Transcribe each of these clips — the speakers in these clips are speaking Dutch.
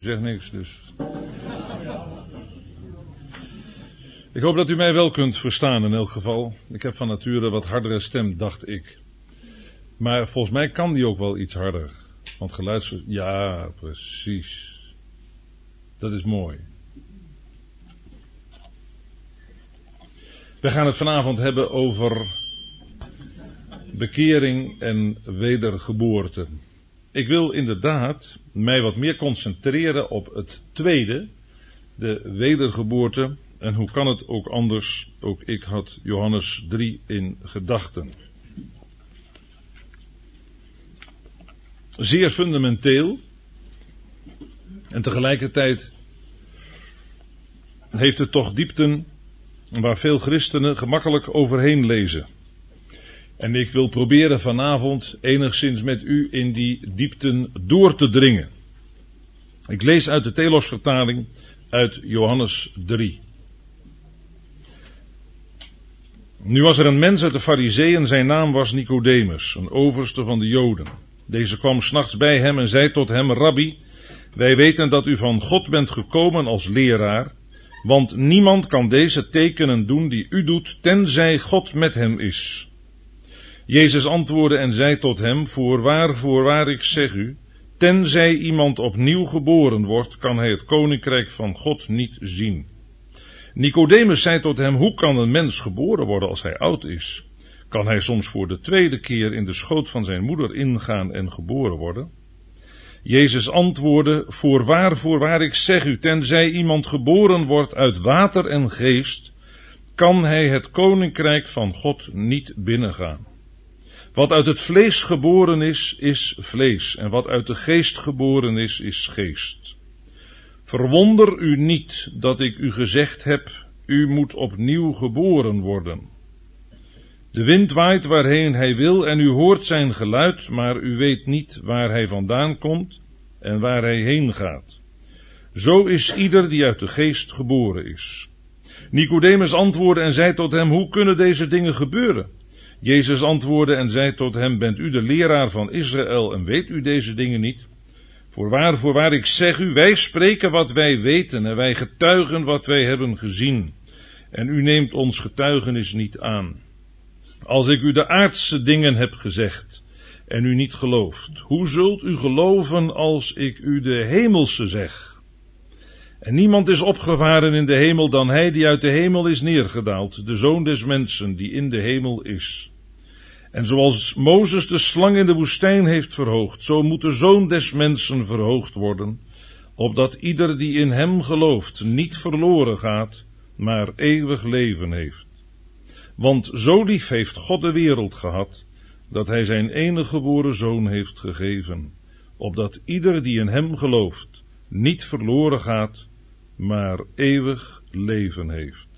zeg niks, dus. Ik hoop dat u mij wel kunt verstaan in elk geval. Ik heb van nature wat hardere stem, dacht ik. Maar volgens mij kan die ook wel iets harder. Want geluids... Ja, precies. Dat is mooi. We gaan het vanavond hebben over bekering en wedergeboorte. Ik wil inderdaad mij wat meer concentreren op het tweede, de wedergeboorte. En hoe kan het ook anders? Ook ik had Johannes 3 in gedachten. Zeer fundamenteel. En tegelijkertijd heeft het toch diepten waar veel christenen gemakkelijk overheen lezen. En ik wil proberen vanavond enigszins met u in die diepten door te dringen. Ik lees uit de Telos-vertaling uit Johannes 3. Nu was er een mens uit de Farizeeën, zijn naam was Nicodemus, een overste van de Joden. Deze kwam 's nachts bij hem en zei tot hem: Rabbi, wij weten dat u van God bent gekomen als leraar, want niemand kan deze tekenen doen die u doet, tenzij God met hem is. Jezus antwoordde en zei tot hem: Voorwaar, ik zeg u, tenzij iemand opnieuw geboren wordt, kan hij het koninkrijk van God niet zien. Nicodemus zei tot hem: Hoe kan een mens geboren worden als hij oud is? Kan hij soms voor de tweede keer in de schoot van zijn moeder ingaan en geboren worden? Jezus antwoordde: Voorwaar, ik zeg u, tenzij iemand geboren wordt uit water en geest, kan hij het koninkrijk van God niet binnengaan. Wat uit het vlees geboren is, is vlees, en wat uit de geest geboren is geest. Verwonder u niet dat ik u gezegd heb, u moet opnieuw geboren worden. De wind waait waarheen hij wil en u hoort zijn geluid, maar u weet niet waar hij vandaan komt en waar hij heen gaat. Zo is ieder die uit de geest geboren is. Nicodemus antwoordde en zei tot hem: Hoe kunnen deze dingen gebeuren? Jezus antwoordde en zei tot hem: Bent u de leraar van Israël en weet u deze dingen niet? Voorwaar, ik zeg u, wij spreken wat wij weten en wij getuigen wat wij hebben gezien. En u neemt ons getuigenis niet aan. Als ik u de aardse dingen heb gezegd en u niet gelooft, hoe zult u geloven als ik u de hemelse zeg? En niemand is opgevaren in de hemel dan hij die uit de hemel is neergedaald, de Zoon des mensen die in de hemel is. En zoals Mozes de slang in de woestijn heeft verhoogd, zo moet de Zoon des mensen verhoogd worden, opdat ieder die in hem gelooft niet verloren gaat, maar eeuwig leven heeft. Want zo lief heeft God de wereld gehad, dat hij zijn enige geboren Zoon heeft gegeven, opdat ieder die in hem gelooft niet verloren gaat, maar eeuwig leven heeft.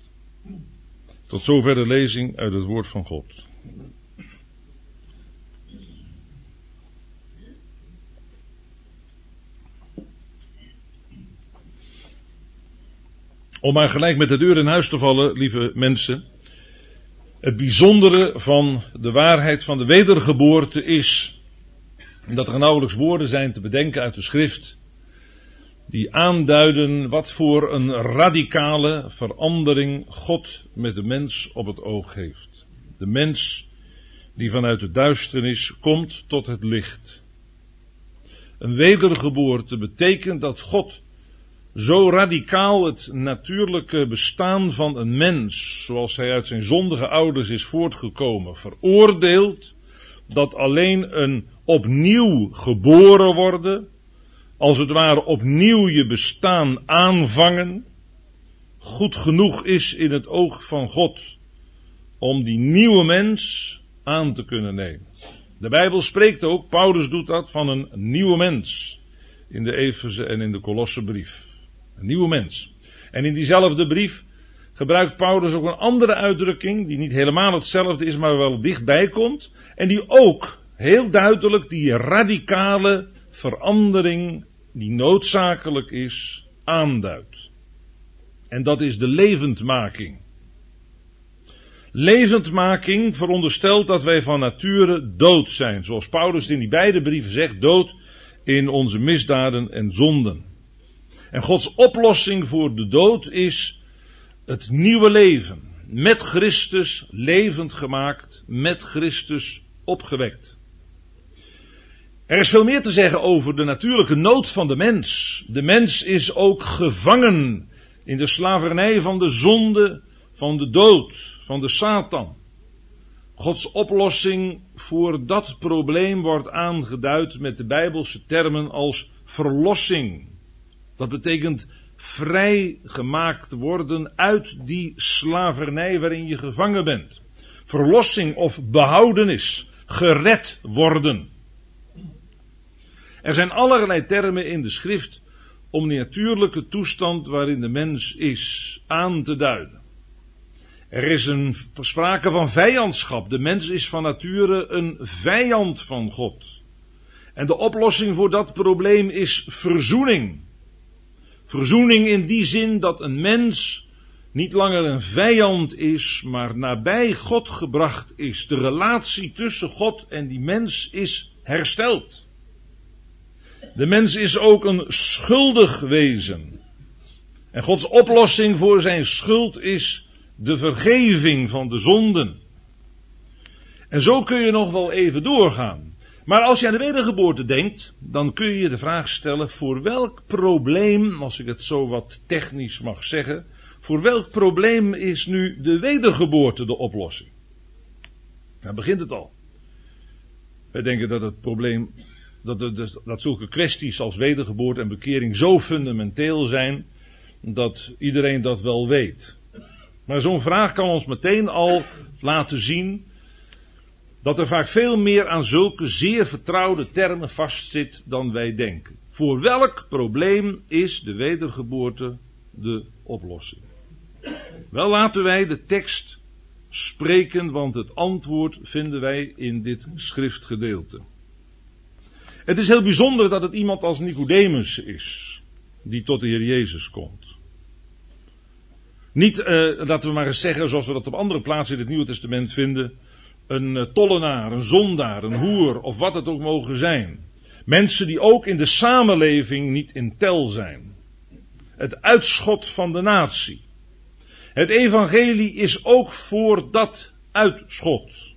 Tot zover de lezing uit het woord van God. Om maar gelijk met de deur in huis te vallen, lieve mensen. Het bijzondere van de waarheid van de wedergeboorte is dat er nauwelijks woorden zijn te bedenken uit de schrift die aanduiden wat voor een radicale verandering God met de mens op het oog heeft. De mens die vanuit de duisternis komt tot het licht. Een wedergeboorte betekent dat God zo radicaal het natuurlijke bestaan van een mens, zoals hij uit zijn zondige ouders is voortgekomen, veroordeelt, dat alleen een opnieuw geboren worden, als het ware opnieuw je bestaan aanvangen, goed genoeg is in het oog van God om die nieuwe mens aan te kunnen nemen. De Bijbel spreekt ook, Paulus doet dat, van een nieuwe mens in de Efeze en in de Kolossenbrief. Een nieuwe mens. En in diezelfde brief gebruikt Paulus ook een andere uitdrukking, die niet helemaal hetzelfde is, maar wel dichtbij komt, en die ook heel duidelijk die radicale verandering die noodzakelijk is, aanduidt. En dat is de levendmaking. Levendmaking veronderstelt dat wij van nature dood zijn, zoals Paulus in die beide brieven zegt, dood in onze misdaden en zonden. En Gods oplossing voor de dood is het nieuwe leven. Met Christus levend gemaakt, met Christus opgewekt. Er is veel meer te zeggen over de natuurlijke nood van de mens. De mens is ook gevangen in de slavernij van de zonde, van de dood, van de Satan. Gods oplossing voor dat probleem wordt aangeduid met de Bijbelse termen als verlossing. Dat betekent vrijgemaakt worden uit die slavernij waarin je gevangen bent. Verlossing of behoudenis, gered worden. Er zijn allerlei termen in de schrift om de natuurlijke toestand waarin de mens is aan te duiden. Er is een sprake van vijandschap. De mens is van nature een vijand van God. En de oplossing voor dat probleem is verzoening. Verzoening in die zin dat een mens niet langer een vijand is, maar nabij God gebracht is. De relatie tussen God en die mens is hersteld. De mens is ook een schuldig wezen. En Gods oplossing voor zijn schuld is de vergeving van de zonden. En zo kun je nog wel even doorgaan. Maar als je aan de wedergeboorte denkt, dan kun je de vraag stellen, voor welk probleem, als ik het zo wat technisch mag zeggen, voor welk probleem is nu de wedergeboorte de oplossing? Daar begint het al. Wij denken dat het probleem, dat zulke kwesties als wedergeboorte en bekering zo fundamenteel zijn, dat iedereen dat wel weet. Maar zo'n vraag kan ons meteen al laten zien dat er vaak veel meer aan zulke zeer vertrouwde termen vastzit dan wij denken. Voor welk probleem is de wedergeboorte de oplossing? Wel, laten wij de tekst spreken, want het antwoord vinden wij in dit schriftgedeelte. Het is heel bijzonder dat het iemand als Nicodemus is die tot de Heer Jezus komt. Niet, laten we maar eens zeggen, zoals we dat op andere plaatsen in het Nieuwe Testament vinden, een tollenaar, een zondaar, een hoer of wat het ook mogen zijn. Mensen die ook in de samenleving niet in tel zijn. Het uitschot van de natie. Het evangelie is ook voor dat uitschot.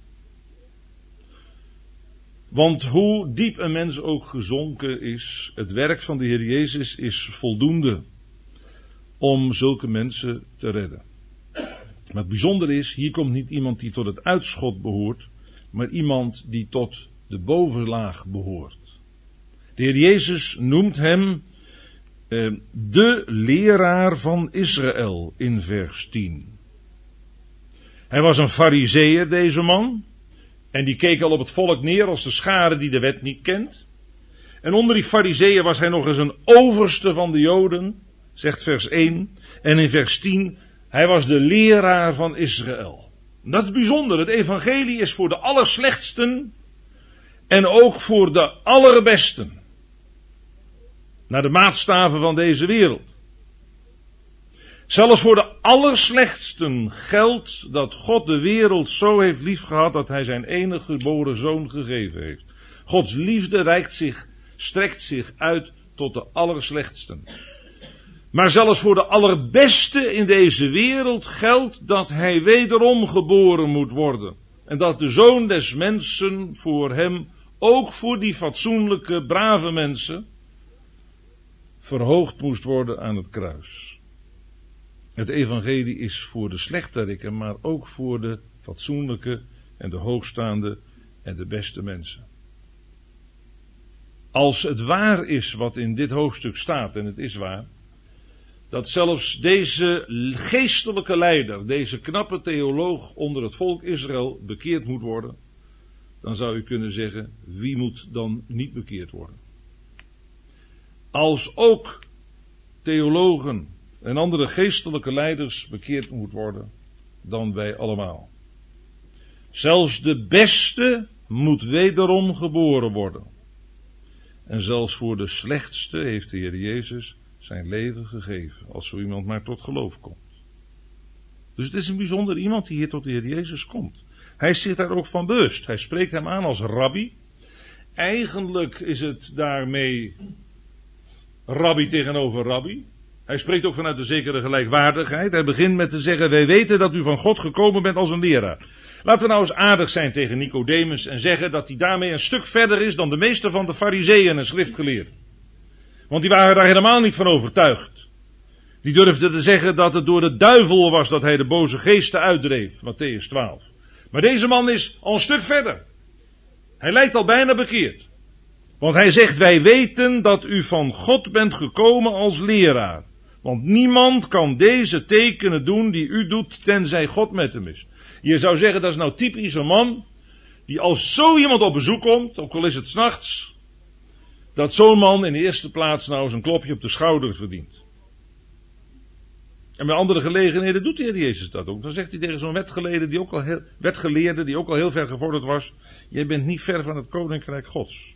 Want hoe diep een mens ook gezonken is, het werk van de Heer Jezus is voldoende om zulke mensen te redden. Maar het bijzondere is, hier komt niet iemand die tot het uitschot behoort, maar iemand die tot de bovenlaag behoort. De Heer Jezus noemt hem de leraar van Israël in vers 10. Hij was een Farizeeër, deze man, en die keek al op het volk neer als de schare die de wet niet kent. En onder die Farizeeën was hij nog eens een overste van de Joden, zegt vers 1. En in vers 10, hij was de leraar van Israël. Dat is bijzonder. Het evangelie is voor de allerslechtsten en ook voor de allerbesten. Naar de maatstaven van deze wereld. Zelfs voor de allerslechtsten geldt dat God de wereld zo heeft liefgehad dat hij zijn enige geboren zoon gegeven heeft. Gods liefde strekt zich uit tot de allerslechtsten. Maar zelfs voor de allerbeste in deze wereld geldt dat hij wederom geboren moet worden. En dat de Zoon des Mensen voor hem, ook voor die fatsoenlijke, brave mensen, verhoogd moest worden aan het kruis. Het evangelie is voor de slechterikken, maar ook voor de fatsoenlijke en de hoogstaande en de beste mensen. Als het waar is wat in dit hoofdstuk staat, en het is waar, dat zelfs deze geestelijke leider, deze knappe theoloog onder het volk Israël bekeerd moet worden, dan zou u kunnen zeggen, wie moet dan niet bekeerd worden? Als ook theologen en andere geestelijke leiders bekeerd moet worden, dan wij allemaal. Zelfs de beste moet wederom geboren worden. En zelfs voor de slechtste heeft de Heer Jezus zijn leven gegeven, als zo iemand maar tot geloof komt. Dus het is een bijzonder iemand die hier tot de Heer Jezus komt. Hij zit daar ook van bewust. Hij spreekt hem aan als rabbi. Eigenlijk is het daarmee rabbi tegenover rabbi. Hij spreekt ook vanuit een zekere gelijkwaardigheid. Hij begint met te zeggen, wij weten dat u van God gekomen bent als een leraar. Laten we nou eens aardig zijn tegen Nicodemus en zeggen dat hij daarmee een stuk verder is dan de meeste van de farizeeën en schriftgeleerden. Want die waren daar helemaal niet van overtuigd. Die durfden te zeggen dat het door de duivel was dat hij de boze geesten uitdreef. Mattheüs 12. Maar deze man is al een stuk verder. Hij lijkt al bijna bekeerd. Want hij zegt, wij weten dat u van God bent gekomen als leraar. Want niemand kan deze tekenen doen die u doet, tenzij God met hem is. Je zou zeggen, dat is nou typisch een man, die als zo iemand op bezoek komt, ook al is het 's nachts, dat zo'n man in de eerste plaats nou eens een klopje op de schouder verdient. En bij andere gelegenheden doet de Heer Jezus dat ook. Dan zegt hij tegen zo'n wetgeleerde die ook al heel ver gevorderd was, jij bent niet ver van het koninkrijk Gods.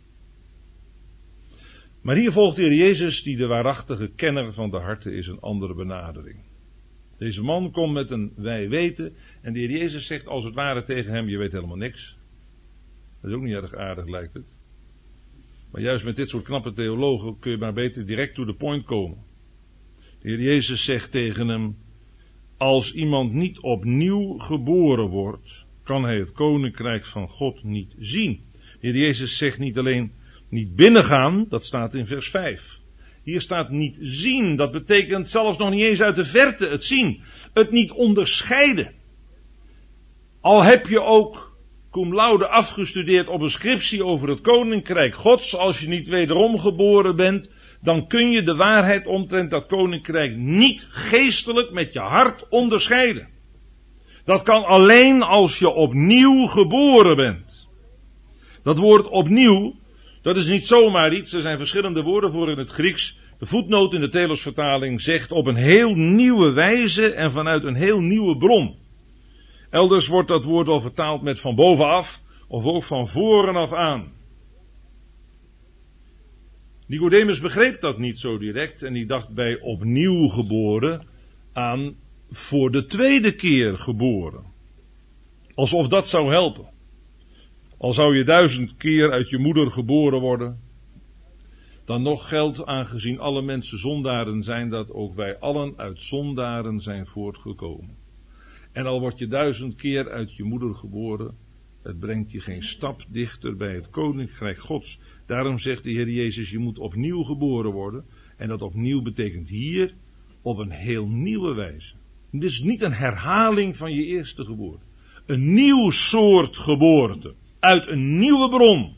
Maar hier volgt de Heer Jezus, die de waarachtige kenner van de harten is, een andere benadering. Deze man komt met een wij weten en de Heer Jezus zegt als het ware tegen hem, je weet helemaal niks. Dat is ook niet erg aardig, lijkt het. Maar juist met dit soort knappe theologen kun je maar beter direct to the point komen. De Heer Jezus zegt tegen hem, als iemand niet opnieuw geboren wordt, kan hij het koninkrijk van God niet zien. De Heer Jezus zegt niet alleen niet binnengaan, dat staat in vers 5. Hier staat niet zien, dat betekent zelfs nog niet eens uit de verte het zien. Het niet onderscheiden. Al heb je ook cum laude afgestudeerd op een scriptie over het koninkrijk Gods, als je niet wederom geboren bent, dan kun je de waarheid omtrent dat koninkrijk niet geestelijk met je hart onderscheiden. Dat kan alleen als je opnieuw geboren bent. Dat woord opnieuw, dat is niet zomaar iets, er zijn verschillende woorden voor in het Grieks. De voetnoot in de Telos-vertaling zegt op een heel nieuwe wijze en vanuit een heel nieuwe bron. Elders wordt dat woord wel vertaald met van bovenaf of ook van voren af aan. Nicodemus begreep dat niet zo direct en die dacht bij opnieuw geboren aan voor de tweede keer geboren. Alsof dat zou helpen. Al zou je 1000 keer uit je moeder geboren worden, dan nog geldt, aangezien alle mensen zondaren zijn, dat ook wij allen uit zondaren zijn voortgekomen. En al word je 1000 keer uit je moeder geboren, het brengt je geen stap dichter bij het koninkrijk Gods. Daarom zegt de Heer Jezus, je moet opnieuw geboren worden. En dat opnieuw betekent hier op een heel nieuwe wijze. Dit is niet een herhaling van je eerste geboorte. Een nieuw soort geboorte. Uit een nieuwe bron.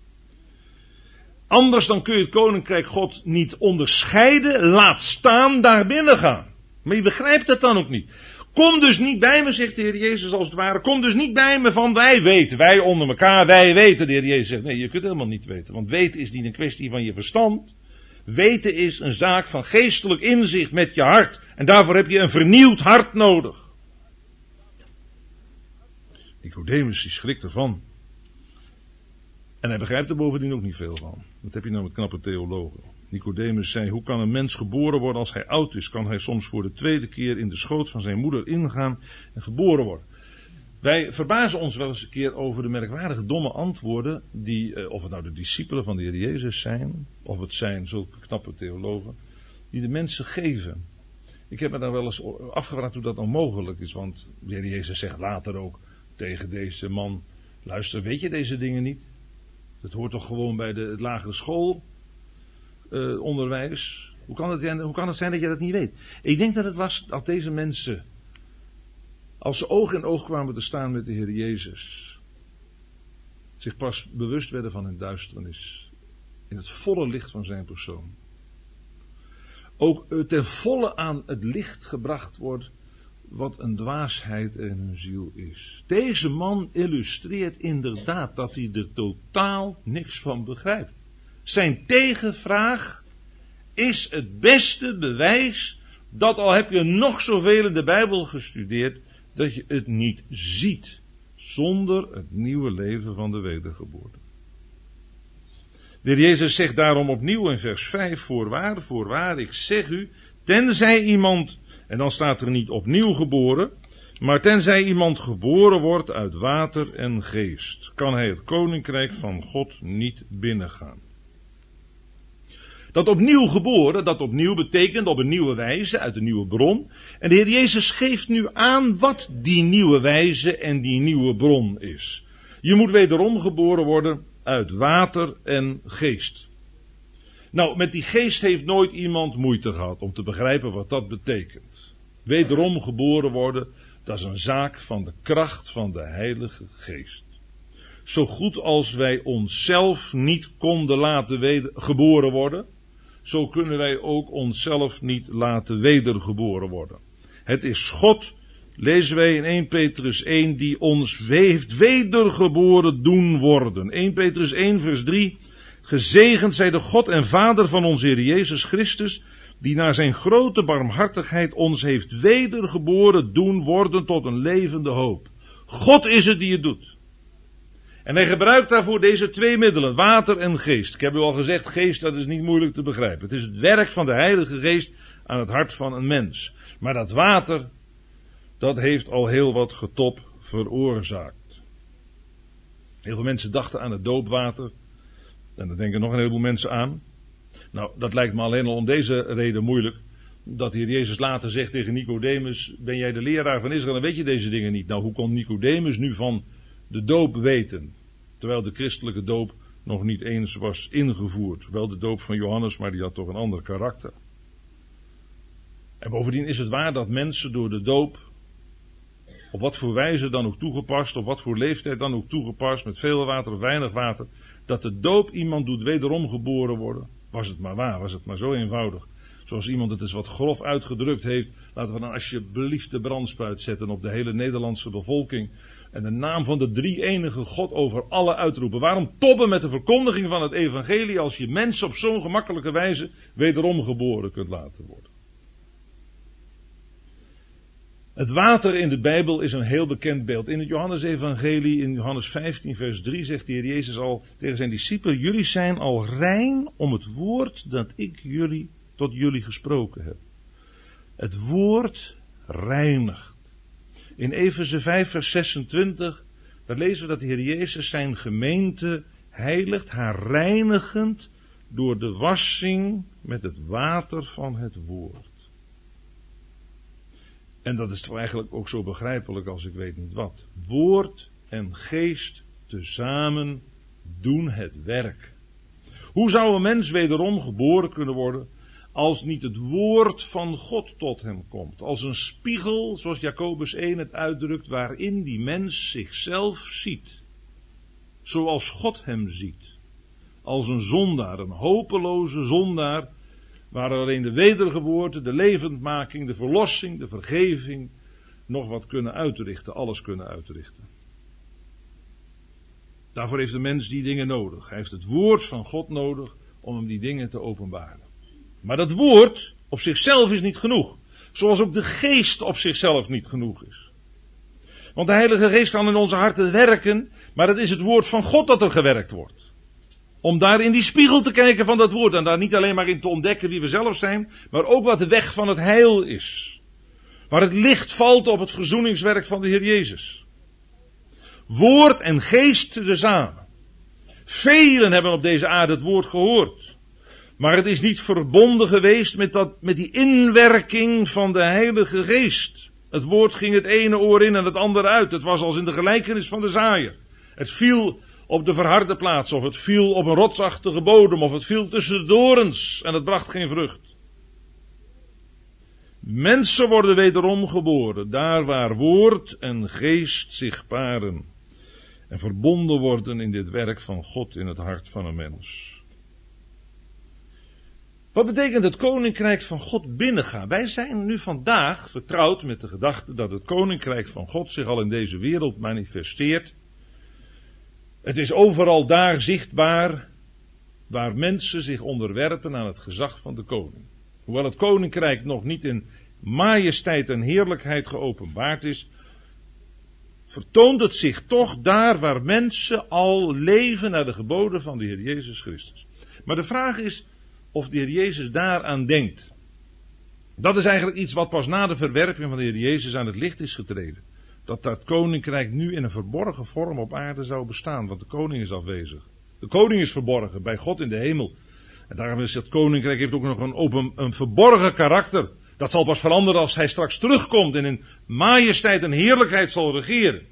Anders dan kun je het koninkrijk God niet onderscheiden, laat staan daar binnen gaan. Maar je begrijpt het dan ook niet. Kom dus niet bij me, zegt de Heer Jezus als het ware. Kom dus niet bij me van wij weten, wij onder elkaar, wij weten. De Heer Jezus zegt, nee, je kunt helemaal niet weten. Want weten is niet een kwestie van je verstand. Weten is een zaak van geestelijk inzicht met je hart. En daarvoor heb je een vernieuwd hart nodig. Nicodemus die schrikt ervan. En hij begrijpt er bovendien ook niet veel van. Wat heb je nou met knappe theologen? Nicodemus zei, hoe kan een mens geboren worden als hij oud is? Kan hij soms voor de tweede keer in de schoot van zijn moeder ingaan en geboren worden? Wij verbazen ons wel eens een keer over de merkwaardige domme antwoorden die, of het nou de discipelen van de Heer Jezus zijn, of het zijn zulke knappe theologen, die de mensen geven. Ik heb me daar wel eens afgevraagd hoe dat nou mogelijk is, want de Heer Jezus zegt later ook tegen deze man, luister, weet je deze dingen niet? Dat hoort toch gewoon bij het lagere schoolonderwijs. Hoe kan het zijn dat je dat niet weet? Ik denk dat het was dat deze mensen, als ze oog in oog kwamen te staan met de Heer Jezus, zich pas bewust werden van hun duisternis. In het volle licht van zijn persoon. Ook ten volle aan het licht gebracht wordt wat een dwaasheid in hun ziel is. Deze man illustreert inderdaad dat hij er totaal niks van begrijpt. Zijn tegenvraag is het beste bewijs dat al heb je nog zoveel in de Bijbel gestudeerd, dat je het niet ziet zonder het nieuwe leven van de wedergeboorte. De Heer Jezus zegt daarom opnieuw in vers 5, voorwaar, ik zeg u, tenzij iemand, en dan staat er niet opnieuw geboren, maar tenzij iemand geboren wordt uit water en geest, kan hij het koninkrijk van God niet binnengaan. Dat opnieuw geboren, dat opnieuw betekent op een nieuwe wijze, uit een nieuwe bron. En de Heer Jezus geeft nu aan wat die nieuwe wijze en die nieuwe bron is. Je moet wederom geboren worden uit water en geest. Nou, met die geest heeft nooit iemand moeite gehad om te begrijpen wat dat betekent. Wederom geboren worden, dat is een zaak van de kracht van de Heilige Geest. Zo goed als wij onszelf niet konden laten geboren worden, zo kunnen wij ook onszelf niet laten wedergeboren worden. Het is God, lezen wij in 1 Petrus 1, die ons heeft wedergeboren doen worden. 1 Petrus 1 vers 3, gezegend zij de God en Vader van onze Heer Jezus Christus, die naar zijn grote barmhartigheid ons heeft wedergeboren doen worden tot een levende hoop. God is het die het doet. En hij gebruikt daarvoor deze twee middelen, water en geest. Ik heb u al gezegd, geest, dat is niet moeilijk te begrijpen. Het is het werk van de Heilige Geest aan het hart van een mens. Maar dat water, dat heeft al heel wat getop veroorzaakt. Heel veel mensen dachten aan het doopwater. En daar denken nog een heleboel mensen aan. Nou, dat lijkt me alleen al om deze reden moeilijk. Dat de Heer Jezus later zegt tegen Nicodemus, ben jij de leraar van Israël, dan weet je deze dingen niet. Nou, hoe kon Nicodemus nu van de doop weten? Terwijl de christelijke doop nog niet eens was ingevoerd. Wel de doop van Johannes, maar die had toch een ander karakter. En bovendien is het waar dat mensen door de doop, op wat voor wijze dan ook toegepast, op wat voor leeftijd dan ook toegepast, met veel water of weinig water, dat de doop iemand doet wederom geboren worden. Was het maar waar, was het maar zo eenvoudig. Zoals iemand het eens wat grof uitgedrukt heeft, laten we dan alsjeblieft de brandspuit zetten op de hele Nederlandse bevolking en de naam van de drie-enige God over alle uitroepen. Waarom toppen met de verkondiging van het evangelie als je mensen op zo'n gemakkelijke wijze wederom geboren kunt laten worden? Het water in de Bijbel is een heel bekend beeld. In het Johannesevangelie, in Johannes 15 vers 3 zegt de Heer Jezus al tegen zijn discipelen, jullie zijn al rein om het woord dat ik tot jullie gesproken heb. Het woord reinigt. In Efeze 5 vers 26, daar lezen we dat de Heer Jezus zijn gemeente heiligt, haar reinigend door de wassing met het water van het woord. En dat is toch eigenlijk ook zo begrijpelijk als ik weet niet wat. Woord en geest tezamen doen het werk. Hoe zou een mens wederom geboren kunnen worden als niet het woord van God tot hem komt? Als een spiegel, zoals Jacobus 1 het uitdrukt, waarin die mens zichzelf ziet. Zoals God hem ziet. Als een zondaar, een hopeloze zondaar, waar alleen de wedergeboorte, de levendmaking, de verlossing, de vergeving nog wat kunnen uitrichten, alles kunnen uitrichten. Daarvoor heeft de mens die dingen nodig. Hij heeft het woord van God nodig om hem die dingen te openbaren. Maar dat woord op zichzelf is niet genoeg. Zoals ook de geest op zichzelf niet genoeg is. Want de Heilige Geest kan in onze harten werken, maar het is het woord van God dat er gewerkt wordt. Om daar in die spiegel te kijken van dat woord en daar niet alleen maar in te ontdekken wie we zelf zijn, maar ook wat de weg van het heil is. Waar het licht valt op het verzoeningswerk van de Heer Jezus. Woord en geest tezamen. Velen hebben op deze aarde het woord gehoord. Maar het is niet verbonden geweest met die inwerking van de Heilige Geest. Het woord ging het ene oor in en het andere uit. Het was als in de gelijkenis van de zaaier. Het viel op de verharde plaats, of het viel op een rotsachtige bodem, of het viel tussen de dorens en het bracht geen vrucht. Mensen worden wederom geboren, daar waar woord en geest zich paren en verbonden worden in dit werk van God in het hart van een mens. Wat betekent het koninkrijk van God binnengaan? Wij zijn nu vandaag vertrouwd met de gedachte dat het koninkrijk van God zich al in deze wereld manifesteert. Het is overal daar zichtbaar waar mensen zich onderwerpen aan het gezag van de koning. Hoewel het koninkrijk nog niet in majesteit en heerlijkheid geopenbaard is, vertoont het zich toch daar waar mensen al leven naar de geboden van de Heer Jezus Christus. Maar de vraag is of de Heer Jezus daaraan denkt. Dat is eigenlijk iets wat pas na de verwerping van de Heer Jezus aan het licht is getreden. Dat koninkrijk nu in een verborgen vorm op aarde zou bestaan, want de koning is afwezig. De koning is verborgen bij God in de hemel. En daarom is het koninkrijk heeft ook nog een verborgen karakter. Dat zal pas veranderen als hij straks terugkomt en in majesteit en heerlijkheid zal regeren.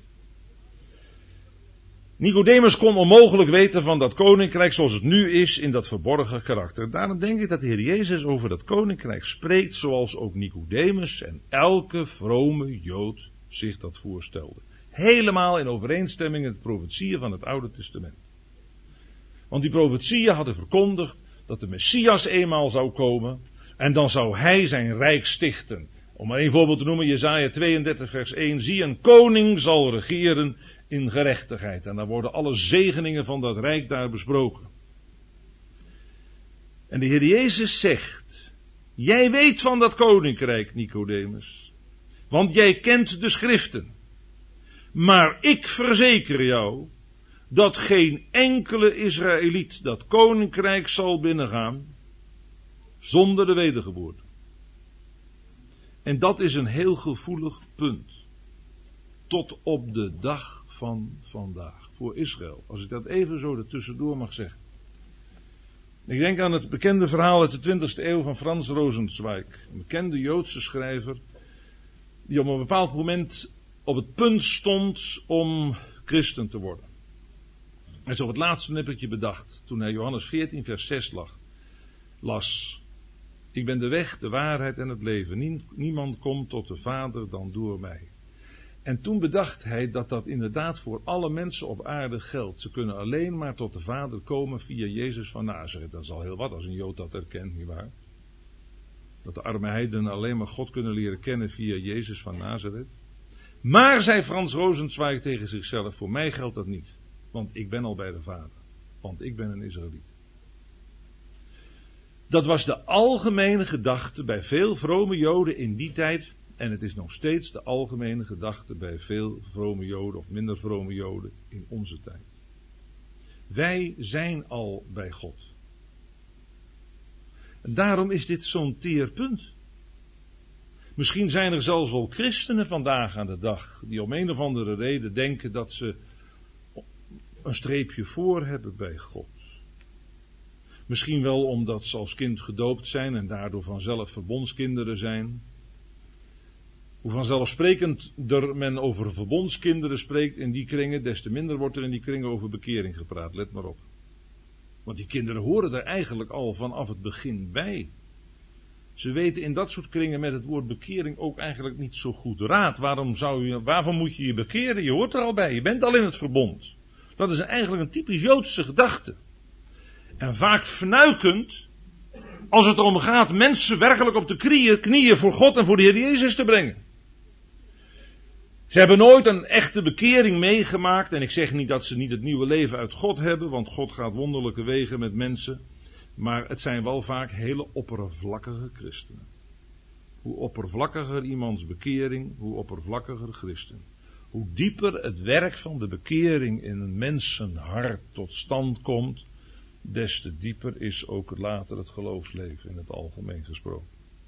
Nicodemus kon onmogelijk weten van dat koninkrijk zoals het nu is in dat verborgen karakter. Daarom denk ik dat de Heer Jezus over dat koninkrijk spreekt zoals ook Nicodemus en elke vrome Jood zich dat voorstelde. Helemaal in overeenstemming met de profetieën van het Oude Testament. Want die profetieën hadden verkondigd dat de Messias eenmaal zou komen en dan zou hij zijn rijk stichten. Om maar één voorbeeld te noemen, Jesaja 32 vers 1. Zie, een koning zal regeren in gerechtigheid. En dan worden alle zegeningen van dat rijk daar besproken. En de Heer Jezus zegt, jij weet van dat koninkrijk, Nicodemus, want jij kent de schriften. Maar ik verzeker jou dat geen enkele Israëliet dat koninkrijk zal binnengaan zonder de wedergeboorte. En dat is een heel gevoelig punt. Tot op de dag van vandaag. Voor Israël. Als ik dat even zo ertussendoor mag zeggen. Ik denk aan het bekende verhaal uit de 20e eeuw van Franz Rosenzweig. Een bekende Joodse schrijver. Die op een bepaald moment op het punt stond om christen te worden. Hij is op het laatste nippertje bedacht. Toen hij Johannes 14 vers 6 las. Ik ben de weg, de waarheid en het leven. Niemand komt tot de Vader dan door mij. En toen bedacht hij dat dat inderdaad voor alle mensen op aarde geldt. Ze kunnen alleen maar tot de Vader komen via Jezus van Nazareth. Dat is al heel wat als een Jood dat erkent, nietwaar? Dat de arme heidenen alleen maar God kunnen leren kennen via Jezus van Nazareth. Maar, zei Franz Rosenzweig tegen zichzelf, voor mij geldt dat niet. Want ik ben al bij de Vader. Want ik ben een Israëliet. Dat was de algemene gedachte bij veel vrome Joden in die tijd. En het is nog steeds de algemene gedachte bij veel vrome Joden of minder vrome Joden in onze tijd. Wij zijn al bij God. En daarom is dit zo'n teer punt. Misschien zijn er zelfs wel christenen vandaag aan de dag die om een of andere reden denken dat ze een streepje voor hebben bij God. Misschien wel omdat ze als kind gedoopt zijn en daardoor vanzelf verbondskinderen zijn. Hoe vanzelfsprekender men over verbondskinderen spreekt in die kringen, des te minder wordt er in die kringen over bekering gepraat, let maar op. Want die kinderen horen er eigenlijk al vanaf het begin bij. Ze weten in dat soort kringen met het woord bekering ook eigenlijk niet zo goed raad. Waarvan moet je je bekeren? Je hoort er al bij, je bent al in het verbond. Dat is eigenlijk een typisch Joodse gedachte. En vaak fnuikend als het erom gaat mensen werkelijk op de knieën voor God en voor de Heer Jezus te brengen. Ze hebben nooit een echte bekering meegemaakt. En ik zeg niet dat ze niet het nieuwe leven uit God hebben, want God gaat wonderlijke wegen met mensen. Maar het zijn wel vaak hele oppervlakkige christenen. Hoe oppervlakkiger iemands bekering, hoe oppervlakkiger christen. Hoe dieper het werk van de bekering in een mensenhart tot stand komt, des te dieper is ook later het geloofsleven in het algemeen gesproken.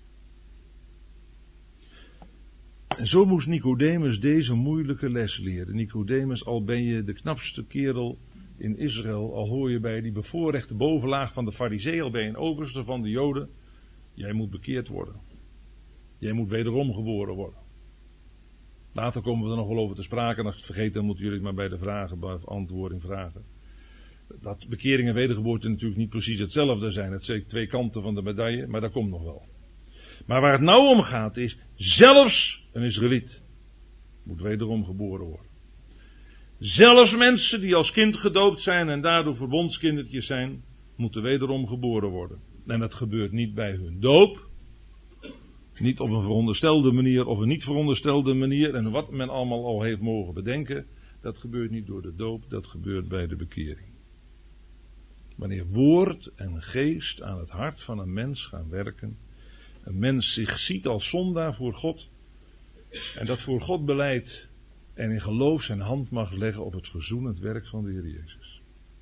En zo moest Nicodemus deze moeilijke les leren. Nicodemus, al ben je de knapste kerel in Israël, al hoor je bij die bevoorrechte bovenlaag van de Farizeeën, al ben je een overste van de Joden, jij moet bekeerd worden. Jij moet wederom geboren worden. Later komen we er nog wel over te sprake, en als ik het vergeet, dan moeten jullie het maar bij de beantwoording vragen. Dat bekering en wedergeboorte natuurlijk niet precies hetzelfde zijn. Het zijn twee kanten van de medaille, maar dat komt nog wel. Maar waar het nou om gaat is, zelfs een Israëliet moet wederom geboren worden. Zelfs mensen die als kind gedoopt zijn en daardoor verbondskindertjes zijn, moeten wederom geboren worden. En dat gebeurt niet bij hun doop. Niet op een veronderstelde manier of een niet veronderstelde manier. En wat men allemaal al heeft mogen bedenken. Dat gebeurt niet door de doop, dat gebeurt bij de bekering. Wanneer woord en geest aan het hart van een mens gaan werken. Een mens zich ziet als zondaar voor God. En dat voor God belijdt. En in geloof zijn hand mag leggen op het verzoenend werk van de Heer Jezus.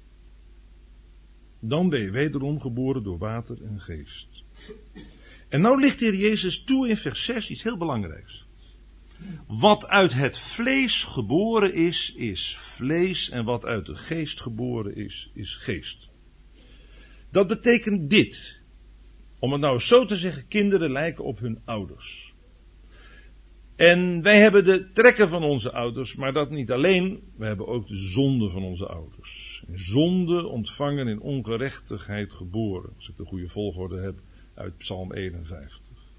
Dan ben je wederom geboren door water en geest. En nou ligt de Heer Jezus toe in vers 6 iets heel belangrijks. Wat uit het vlees geboren is vlees. En wat uit de geest geboren is geest. Dat betekent dit. Om het nou eens zo te zeggen, kinderen lijken op hun ouders. En wij hebben de trekken van onze ouders, maar dat niet alleen. We hebben ook de zonde van onze ouders. In zonde ontvangen, in ongerechtigheid geboren. Als ik de goede volgorde heb uit Psalm 51.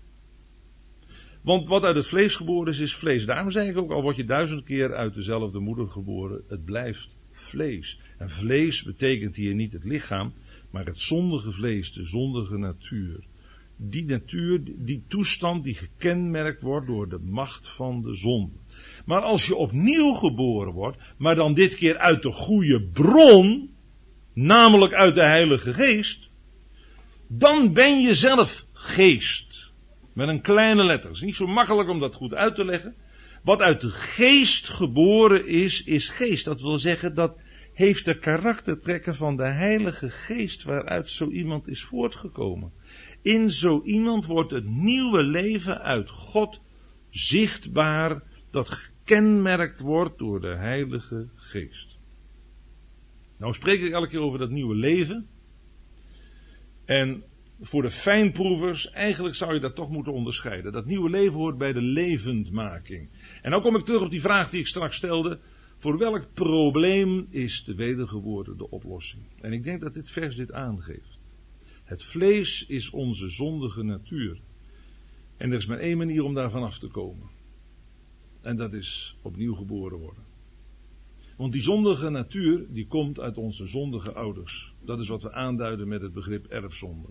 Want wat uit het vlees geboren is vlees. Daarom zeg ik ook, al word je 1000 keer uit dezelfde moeder geboren, het blijft vlees. En vlees betekent hier niet het lichaam, maar het zondige vlees, de zondige natuur. Die natuur, die toestand die gekenmerkt wordt door de macht van de zonde. Maar als je opnieuw geboren wordt, maar dan dit keer uit de goede bron, namelijk uit de Heilige Geest, dan ben je zelf geest. Met een kleine letter. Het is niet zo makkelijk om dat goed uit te leggen. Wat uit de geest geboren is geest. Dat wil zeggen, dat heeft de karaktertrekken van de Heilige Geest waaruit zo iemand is voortgekomen. In zo iemand wordt het nieuwe leven uit God zichtbaar, dat gekenmerkt wordt door de Heilige Geest. Nou spreek ik elke keer over dat nieuwe leven. En voor de fijnproevers, eigenlijk zou je dat toch moeten onderscheiden. Dat nieuwe leven hoort bij de levendmaking. En dan kom ik terug op die vraag die ik straks stelde. Voor welk probleem is de wedergeboorte de oplossing? En ik denk dat dit vers dit aangeeft. Het vlees is onze zondige natuur. En er is maar één manier om daarvan af te komen. En dat is opnieuw geboren worden. Want die zondige natuur, die komt uit onze zondige ouders. Dat is wat we aanduiden met het begrip erfzonde.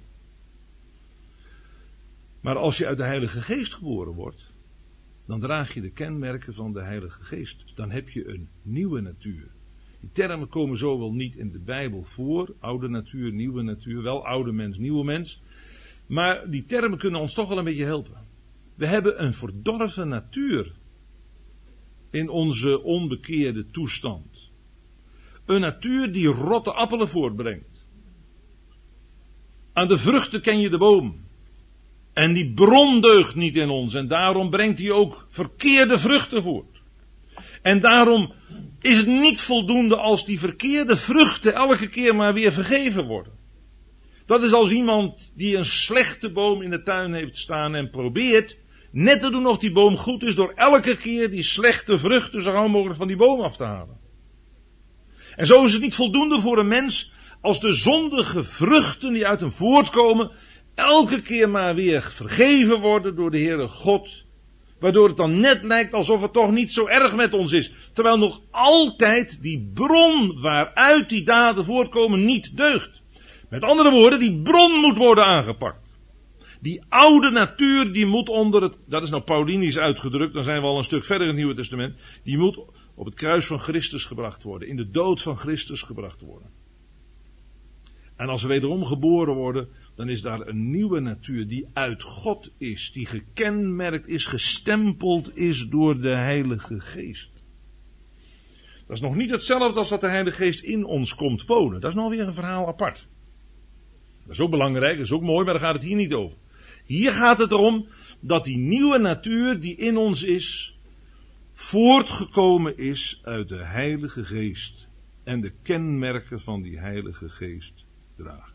Maar als je uit de Heilige Geest geboren wordt, dan draag je de kenmerken van de Heilige Geest. Dan heb je een nieuwe natuur. Die termen komen zo wel niet in de Bijbel voor. Oude natuur, nieuwe natuur. Wel oude mens, nieuwe mens. Maar die termen kunnen ons toch wel een beetje helpen. We hebben een verdorven natuur in onze onbekeerde toestand. Een natuur die rotte appelen voortbrengt. Aan de vruchten ken je de boom. En die bron deugt niet in ons. En daarom brengt hij ook verkeerde vruchten voort. En daarom is het niet voldoende als die verkeerde vruchten elke keer maar weer vergeven worden. Dat is als iemand die een slechte boom in de tuin heeft staan en probeert net te doen of die boom goed is door elke keer die slechte vruchten zo gauw mogelijk van die boom af te halen. En zo is het niet voldoende voor een mens als de zondige vruchten die uit hem voortkomen elke keer maar weer vergeven worden door de Heere God. Waardoor het dan net lijkt alsof het toch niet zo erg met ons is. Terwijl nog altijd die bron waaruit die daden voortkomen niet deugt. Met andere woorden, die bron moet worden aangepakt. Die oude natuur die moet onder het, dat is nou Paulinisch uitgedrukt, dan zijn we al een stuk verder in het Nieuwe Testament. Die moet op het kruis van Christus gebracht worden. In de dood van Christus gebracht worden. En als we wederom geboren worden, dan is daar een nieuwe natuur die uit God is. Die gekenmerkt is, gestempeld is door de Heilige Geest. Dat is nog niet hetzelfde als dat de Heilige Geest in ons komt wonen. Dat is nog weer een verhaal apart. Dat is ook belangrijk, dat is ook mooi, maar daar gaat het hier niet over. Hier gaat het erom dat die nieuwe natuur die in ons is, voortgekomen is uit de Heilige Geest. En de kenmerken van die Heilige Geest draagt.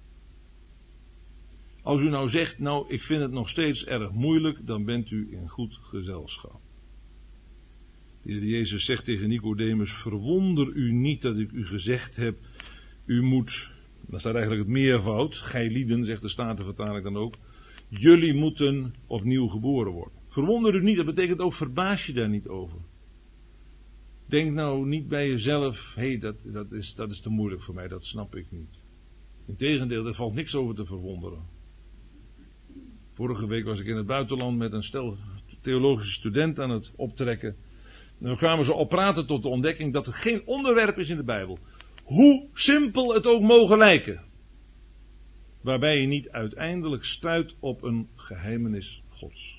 Als u nou zegt, nou ik vind het nog steeds erg moeilijk, dan bent u in goed gezelschap. De Heer Jezus zegt tegen Nicodemus, verwonder u niet dat ik u gezegd heb, u moet, dat staat eigenlijk het meervoud, gijlieden, zegt de Statenvertaling dan ook, jullie moeten opnieuw geboren worden. Verwonder u niet, dat betekent ook verbaas je daar niet over. Denk nou niet bij jezelf, dat is te moeilijk voor mij, dat snap ik niet. Integendeel, er valt niks over te verwonderen. Vorige week was ik in het buitenland met een stel theologische studenten aan het optrekken. En dan kwamen ze op praten tot de ontdekking dat er geen onderwerp is in de Bijbel. Hoe simpel het ook mogen lijken. Waarbij je niet uiteindelijk stuit op een geheimenis Gods.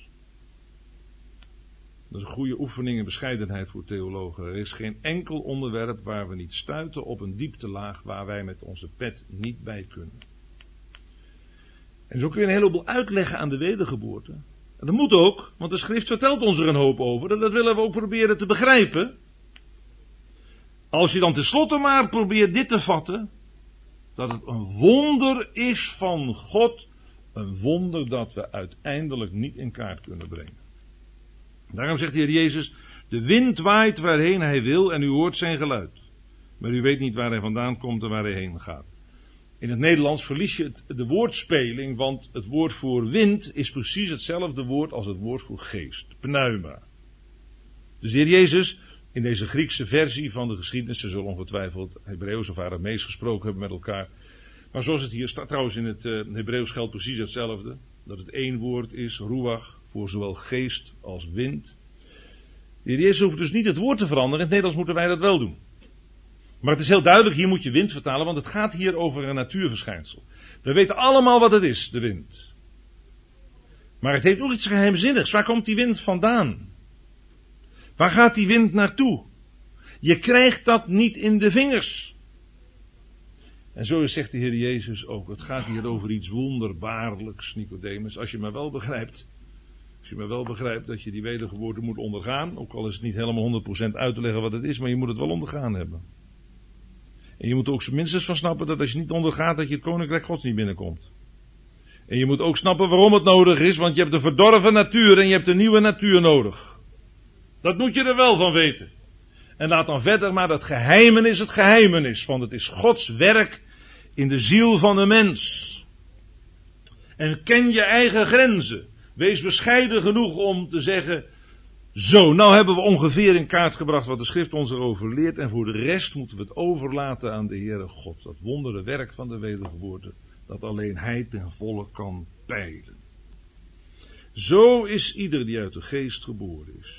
Dat is een goede oefening in bescheidenheid voor theologen. Er is geen enkel onderwerp waar we niet stuiten op een dieptelaag waar wij met onze pet niet bij kunnen. En zo kun je een heleboel uitleggen aan de wedergeboorte. En dat moet ook, want de schrift vertelt ons er een hoop over. En dat willen we ook proberen te begrijpen. Als je dan tenslotte maar probeert dit te vatten. Dat het een wonder is van God. Een wonder dat we uiteindelijk niet in kaart kunnen brengen. Daarom zegt de Heer Jezus, de wind waait waarheen hij wil en u hoort zijn geluid. Maar u weet niet waar hij vandaan komt en waar hij heen gaat. In het Nederlands verlies je de woordspeling, want het woord voor wind is precies hetzelfde woord als het woord voor geest. Pneuma. Dus de Heer Jezus, in deze Griekse versie van de geschiedenis, ze zullen ongetwijfeld Hebreeuws of Aramees gesproken hebben met elkaar. Maar zoals het hier staat, trouwens in het Hebreeuws geldt precies hetzelfde. Dat het één woord is, ruach, voor zowel geest als wind. De Heer Jezus hoeft dus niet het woord te veranderen, in het Nederlands moeten wij dat wel doen. Maar het is heel duidelijk, hier moet je wind vertalen, want het gaat hier over een natuurverschijnsel. We weten allemaal wat het is, de wind. Maar het heeft ook iets geheimzinnigs. Waar komt die wind vandaan? Waar gaat die wind naartoe? Je krijgt dat niet in de vingers. En zo zegt de Heer Jezus ook, het gaat hier over iets wonderbaarlijks, Nicodemus. Als je maar wel begrijpt dat je die wedergeboorte moet ondergaan, ook al is het niet helemaal 100% uit te leggen wat het is, maar je moet het wel ondergaan hebben. En je moet er ook minstens van snappen dat als je niet ondergaat, dat je het koninkrijk Gods niet binnenkomt. En je moet ook snappen waarom het nodig is, want je hebt een verdorven natuur en je hebt een nieuwe natuur nodig. Dat moet je er wel van weten. En laat dan verder maar dat geheimenis het geheimenis, want het is Gods werk in de ziel van de mens. En ken je eigen grenzen. Wees bescheiden genoeg om te zeggen, zo, nou hebben we ongeveer in kaart gebracht wat de schrift ons erover leert. En voor de rest moeten we het overlaten aan de Heere God. Dat wondere werk van de wedergeboorte, dat alleen Hij ten volle kan peilen. Zo is ieder die uit de geest geboren is.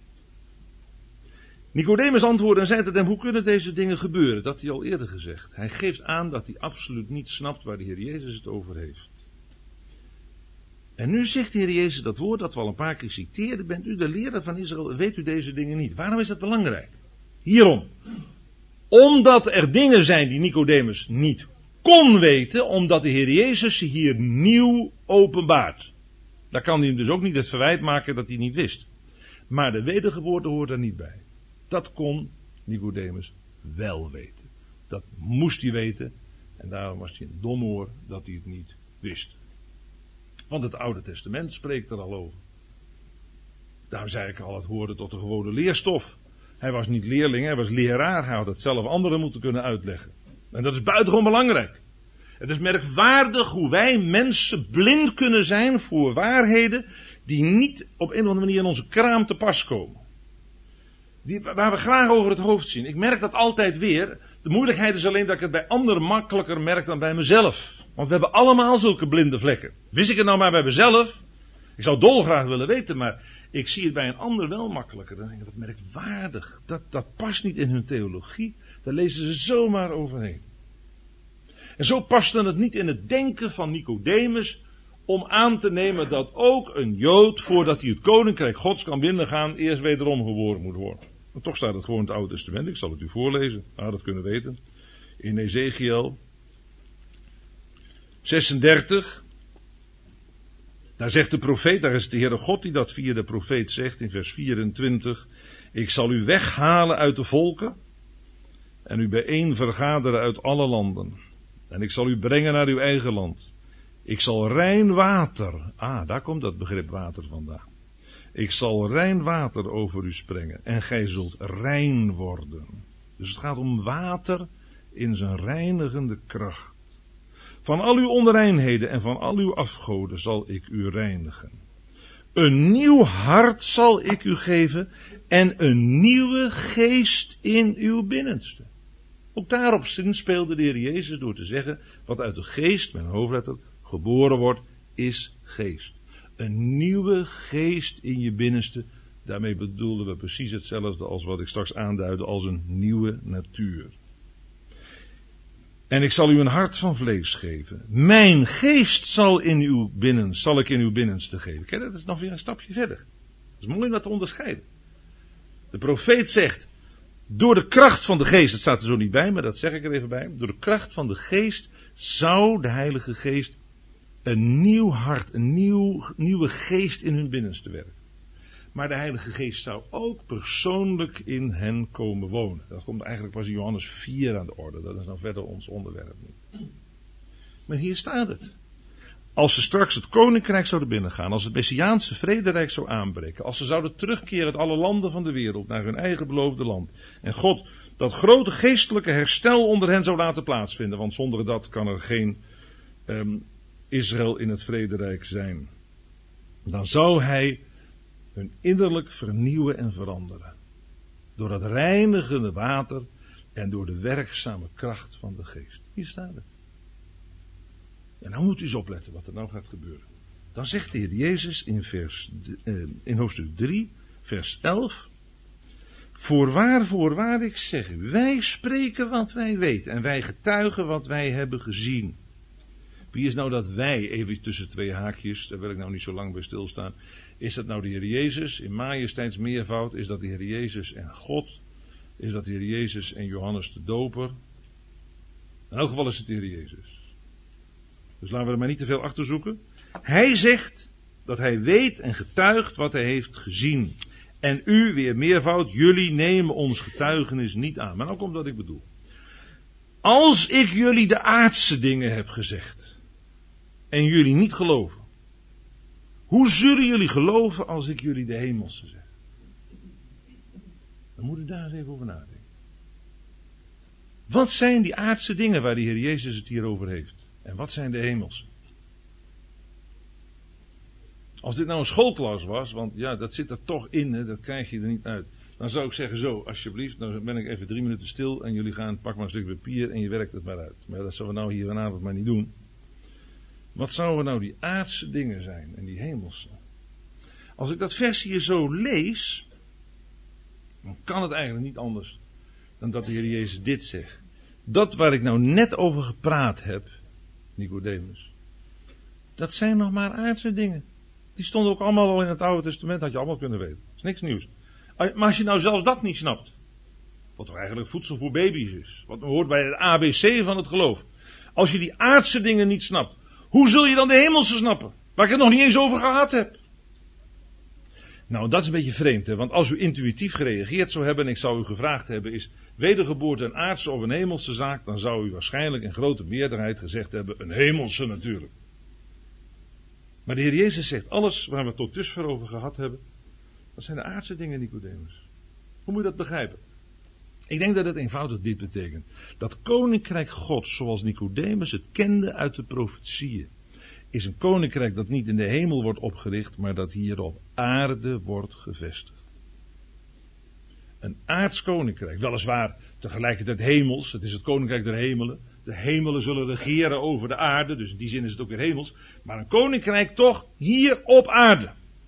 Nicodemus antwoordde en zei tot hem, hoe kunnen deze dingen gebeuren? Dat had hij al eerder gezegd. Hij geeft aan dat hij absoluut niet snapt waar de Heer Jezus het over heeft. En nu zegt de Heer Jezus dat woord dat we al een paar keer citeerden. Bent u de leraar van Israël, weet u deze dingen niet? Waarom is dat belangrijk? Hierom. Omdat er dingen zijn die Nicodemus niet kon weten, omdat de Heer Jezus ze hier nieuw openbaart. Daar kan hij hem dus ook niet het verwijt maken dat hij niet wist. Maar de wedergeboorte hoort er niet bij. Dat kon Nicodemus wel weten. Dat moest hij weten. En daarom was hij een domoor dat hij het niet wist. Want het Oude Testament spreekt er al over. Daarom zei ik al, het hoorde tot de gewone leerstof. Hij was niet leerling, hij was leraar. Hij had het zelf anderen moeten kunnen uitleggen. En dat is buitengewoon belangrijk. Het is merkwaardig hoe wij mensen blind kunnen zijn voor waarheden die niet op een of andere manier in onze kraam te pas komen. Waar we graag over het hoofd zien. Ik merk dat altijd weer. De moeilijkheid is alleen dat ik het bij anderen makkelijker merk dan bij mezelf. Want we hebben allemaal zulke blinde vlekken. Wist ik het nou maar bij mezelf? Ik zou dolgraag willen weten, maar ik zie het bij een ander wel makkelijker. Dan denk ik, wat merkwaardig. Dat past niet in hun theologie. Daar lezen ze zomaar overheen. En zo paste het niet in het denken van Nicodemus om aan te nemen dat ook een Jood, voordat hij het koninkrijk Gods kan binnengaan, eerst wederom geboren moet worden. Maar toch staat het gewoon in het Oude Testament. Ik zal het u voorlezen. Dat kunnen weten. In Ezekiel 36. Daar zegt de profeet, daar is de Heere God die dat via de profeet zegt in vers 24. Ik zal u weghalen uit de volken en u bijeen vergaderen uit alle landen. En ik zal u brengen naar uw eigen land. Ik zal rein water, daar komt dat begrip water vandaan. Ik zal rein water over u sprengen en gij zult rein worden. Dus het gaat om water in zijn reinigende kracht. Van al uw onreinheden en van al uw afgoden zal ik u reinigen. Een nieuw hart zal ik u geven en een nieuwe geest in uw binnenste. Ook daarop speelde de Heer Jezus door te zeggen, wat uit de geest, met een hoofdletter, geboren wordt, is geest. Een nieuwe geest in je binnenste, daarmee bedoelden we precies hetzelfde als wat ik straks aanduidde als een nieuwe natuur. En ik zal u een hart van vlees geven. Mijn geest zal ik in uw binnenste geven. Kijk, dat is nog weer een stapje verder. Dat is mooi om dat te onderscheiden. De profeet zegt, door de kracht van de geest, het staat er zo niet bij, maar dat zeg ik er even bij. Door de kracht van de geest zou de Heilige Geest een nieuw hart, een nieuwe geest in hun binnenste werken. Maar de Heilige Geest zou ook persoonlijk in hen komen wonen. Dat komt eigenlijk pas in Johannes 4 aan de orde. Dat is nou verder ons onderwerp niet. Maar hier staat het. Als ze straks het koninkrijk zouden binnengaan, als het Messiaanse vrederijk zou aanbreken, als ze zouden terugkeren uit alle landen van de wereld naar hun eigen beloofde land, en God dat grote geestelijke herstel onder hen zou laten plaatsvinden, want zonder dat kan er geen Israël in het vrederijk zijn, dan zou hij hun innerlijk vernieuwen en veranderen. Door het reinigende water en door de werkzame kracht van de geest. Hier staat het. En nou moet u eens opletten wat er nou gaat gebeuren. Dan zegt de Heer Jezus in hoofdstuk 3, vers 11. Voorwaar, ik zeg u, wij spreken wat wij weten en wij getuigen wat wij hebben gezien. Wie is nou dat wij, even tussen twee haakjes, daar wil ik nou niet zo lang bij stilstaan. Is dat nou de Heer Jezus in majesteits meervoud? Is dat de Heer Jezus en God? Is dat de Heer Jezus en Johannes de Doper? In elk geval is het de Heer Jezus. Dus laten we er maar niet te veel achter zoeken. Hij zegt dat hij weet en getuigt wat hij heeft gezien. En u, weer meervoud, jullie nemen ons getuigenis niet aan. Maar nou komt wat ik bedoel. Als ik jullie de aardse dingen heb gezegd en jullie niet geloven, hoe zullen jullie geloven als ik jullie de hemelse zeg? Dan moet u daar eens even over nadenken. Wat zijn die aardse dingen waar de Heer Jezus het hier over heeft? En wat zijn de hemelse? Als dit nou een schoolklas was, want ja, dat zit er toch in, hè, dat krijg je er niet uit. Dan zou ik zeggen zo, alsjeblieft, dan ben ik even 3 minuten stil en jullie gaan, pak maar een stuk papier en je werkt het maar uit. Maar dat zullen we nou hier vanavond maar niet doen. Wat zouden nou die aardse dingen zijn en die hemelse? Als ik dat vers hier zo lees, dan kan het eigenlijk niet anders dan dat de Heer Jezus dit zegt. Dat waar ik nou net over gepraat heb, Nicodemus, dat zijn nog maar aardse dingen. Die stonden ook allemaal al in het Oude Testament, had je allemaal kunnen weten. Dat is niks nieuws. Maar als je nou zelfs dat niet snapt, wat er eigenlijk voedsel voor baby's is, wat hoort bij het ABC van het geloof. Als je die aardse dingen niet snapt, hoe zul je dan de hemelse snappen? Waar ik het nog niet eens over gehad heb. Nou, dat is een beetje vreemd, hè? Want als u intuïtief gereageerd zou hebben en ik zou u gevraagd hebben, is wedergeboorte een aardse of een hemelse zaak, dan zou u waarschijnlijk in grote meerderheid gezegd hebben, een hemelse natuurlijk. Maar de Heer Jezus zegt, alles waar we het tot dusver over gehad hebben, dat zijn de aardse dingen, Nicodemus. Hoe moet je dat begrijpen? Ik denk dat het eenvoudig dit betekent. Dat koninkrijk Gods, zoals Nicodemus het kende uit de profetieën, is een koninkrijk dat niet in de hemel wordt opgericht, maar dat hier op aarde wordt gevestigd. Een aards koninkrijk, weliswaar tegelijkertijd hemels, het is het koninkrijk der hemelen. De hemelen zullen regeren over de aarde, dus in die zin is het ook weer hemels. Maar een koninkrijk toch hier op aarde.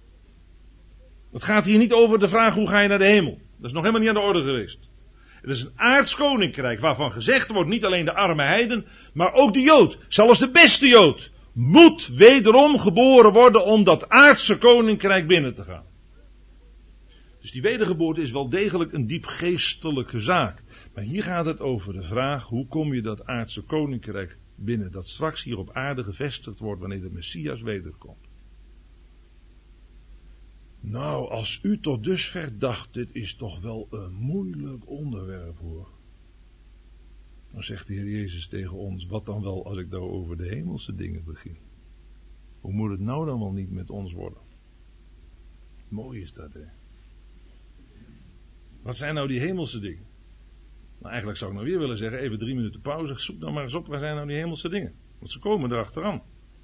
Het gaat hier niet over de vraag hoe ga je naar de hemel. Dat is nog helemaal niet aan de orde geweest. Het is een aards koninkrijk waarvan gezegd wordt niet alleen de arme heiden, maar ook de Jood, zelfs de beste Jood, moet wederom geboren worden om dat aardse koninkrijk binnen te gaan. Dus die wedergeboorte is wel degelijk een diep geestelijke zaak. Maar hier gaat het over de vraag, hoe kom je dat aardse koninkrijk binnen, dat straks hier op aarde gevestigd wordt wanneer de Messias wederkomt. Nou, als u tot dusver dacht, dit is toch wel een moeilijk onderwerp hoor. Dan zegt de Heer Jezus tegen ons, wat dan wel als ik nou over de hemelse dingen begin? Hoe moet het nou dan wel niet met ons worden? Mooi is dat, hè? Wat zijn nou die hemelse dingen? Nou, eigenlijk zou ik nou weer willen zeggen, even 3 minuten pauze, zoek nou maar eens op, waar zijn nou die hemelse dingen? Want ze komen erachteraan.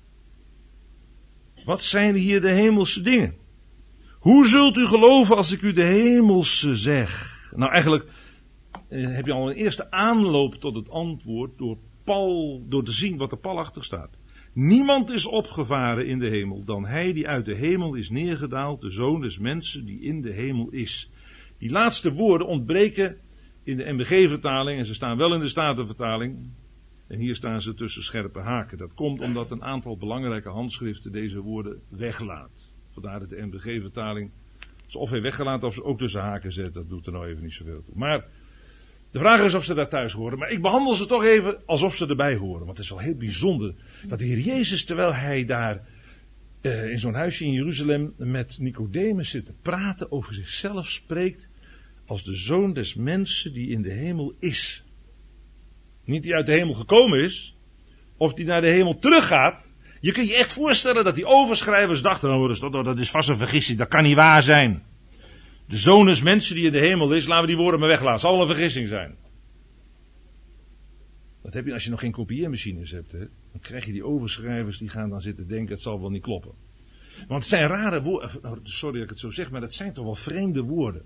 Wat zijn hier de hemelse dingen? Hoe zult u geloven als ik u de hemelse zeg? Nou, eigenlijk heb je al een eerste aanloop tot het antwoord door te zien wat er pal achter staat. Niemand is opgevaren in de hemel dan hij die uit de hemel is neergedaald, de Zoon des Mensen die in de hemel is. Die laatste woorden ontbreken in de MBG-vertaling en ze staan wel in de Statenvertaling. En hier staan ze tussen scherpe haken. Dat komt omdat een aantal belangrijke handschriften deze woorden weglaat. Vandaar dat de MBG-vertaling ze of heeft weggelaten of ze ook tussen haken zet. Dat doet er nou even niet zoveel toe. Maar de vraag is of ze daar thuis horen. Maar ik behandel ze toch even alsof ze erbij horen. Want het is wel heel bijzonder dat de Heer Jezus, terwijl hij daar in zo'n huisje in Jeruzalem met Nicodemus zit te praten, over zichzelf spreekt als de Zoon des Mensen die in de hemel is. Niet die uit de hemel gekomen is, of die naar de hemel teruggaat. Je kunt je echt voorstellen dat die overschrijvers dachten, oh, dat is vast een vergissing, dat kan niet waar zijn. De zoon des mensen die in de hemel is, laten we die woorden maar weglaten. Het zal wel een vergissing zijn. Dat heb je als je nog geen kopieermachines hebt. Hè? Dan krijg je die overschrijvers die gaan dan zitten denken, het zal wel niet kloppen. Want het zijn rare woorden, sorry dat ik het zo zeg, maar dat zijn toch wel vreemde woorden.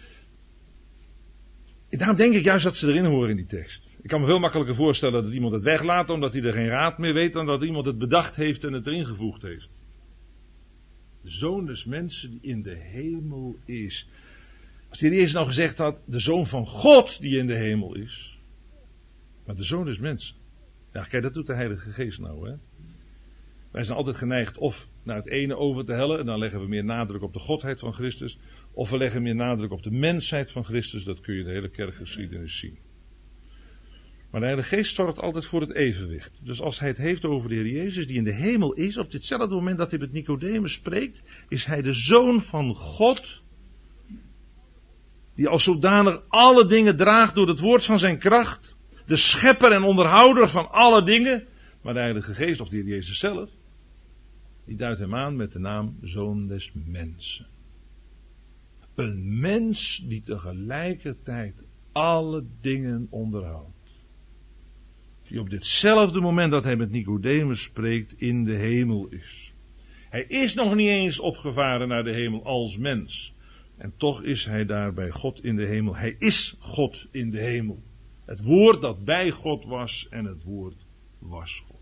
Daarom denk ik juist dat ze erin horen in die tekst. Ik kan me veel makkelijker voorstellen dat iemand het weglaat, omdat hij er geen raad meer weet, dan dat iemand het bedacht heeft en het erin gevoegd heeft. De zoon des mensen die in de hemel is. Als hij eerst nou gezegd had, de zoon van God die in de hemel is. Maar de zoon des mensen. Ja, kijk, dat doet de Heilige Geest nou, hè. Wij zijn altijd geneigd of naar het ene over te hellen, en dan leggen we meer nadruk op de godheid van Christus, of we leggen meer nadruk op de mensheid van Christus. Dat kun je in de hele kerkgeschiedenis zien. Maar de Heilige Geest zorgt altijd voor het evenwicht. Dus als hij het heeft over de Heer Jezus die in de hemel is, op ditzelfde moment dat hij met Nicodemus spreekt, is hij de Zoon van God, die als zodanig alle dingen draagt door het woord van zijn kracht, de schepper en onderhouder van alle dingen. Maar de Heilige Geest, of de Heer Jezus zelf, die duidt hem aan met de naam Zoon des Mensen. Een mens die tegelijkertijd alle dingen onderhoudt. Die op ditzelfde moment dat hij met Nicodemus spreekt in de hemel is. Hij is nog niet eens opgevaren naar de hemel als mens. En toch is hij daar bij God in de hemel. Hij is God in de hemel. Het woord dat bij God was en het woord was God.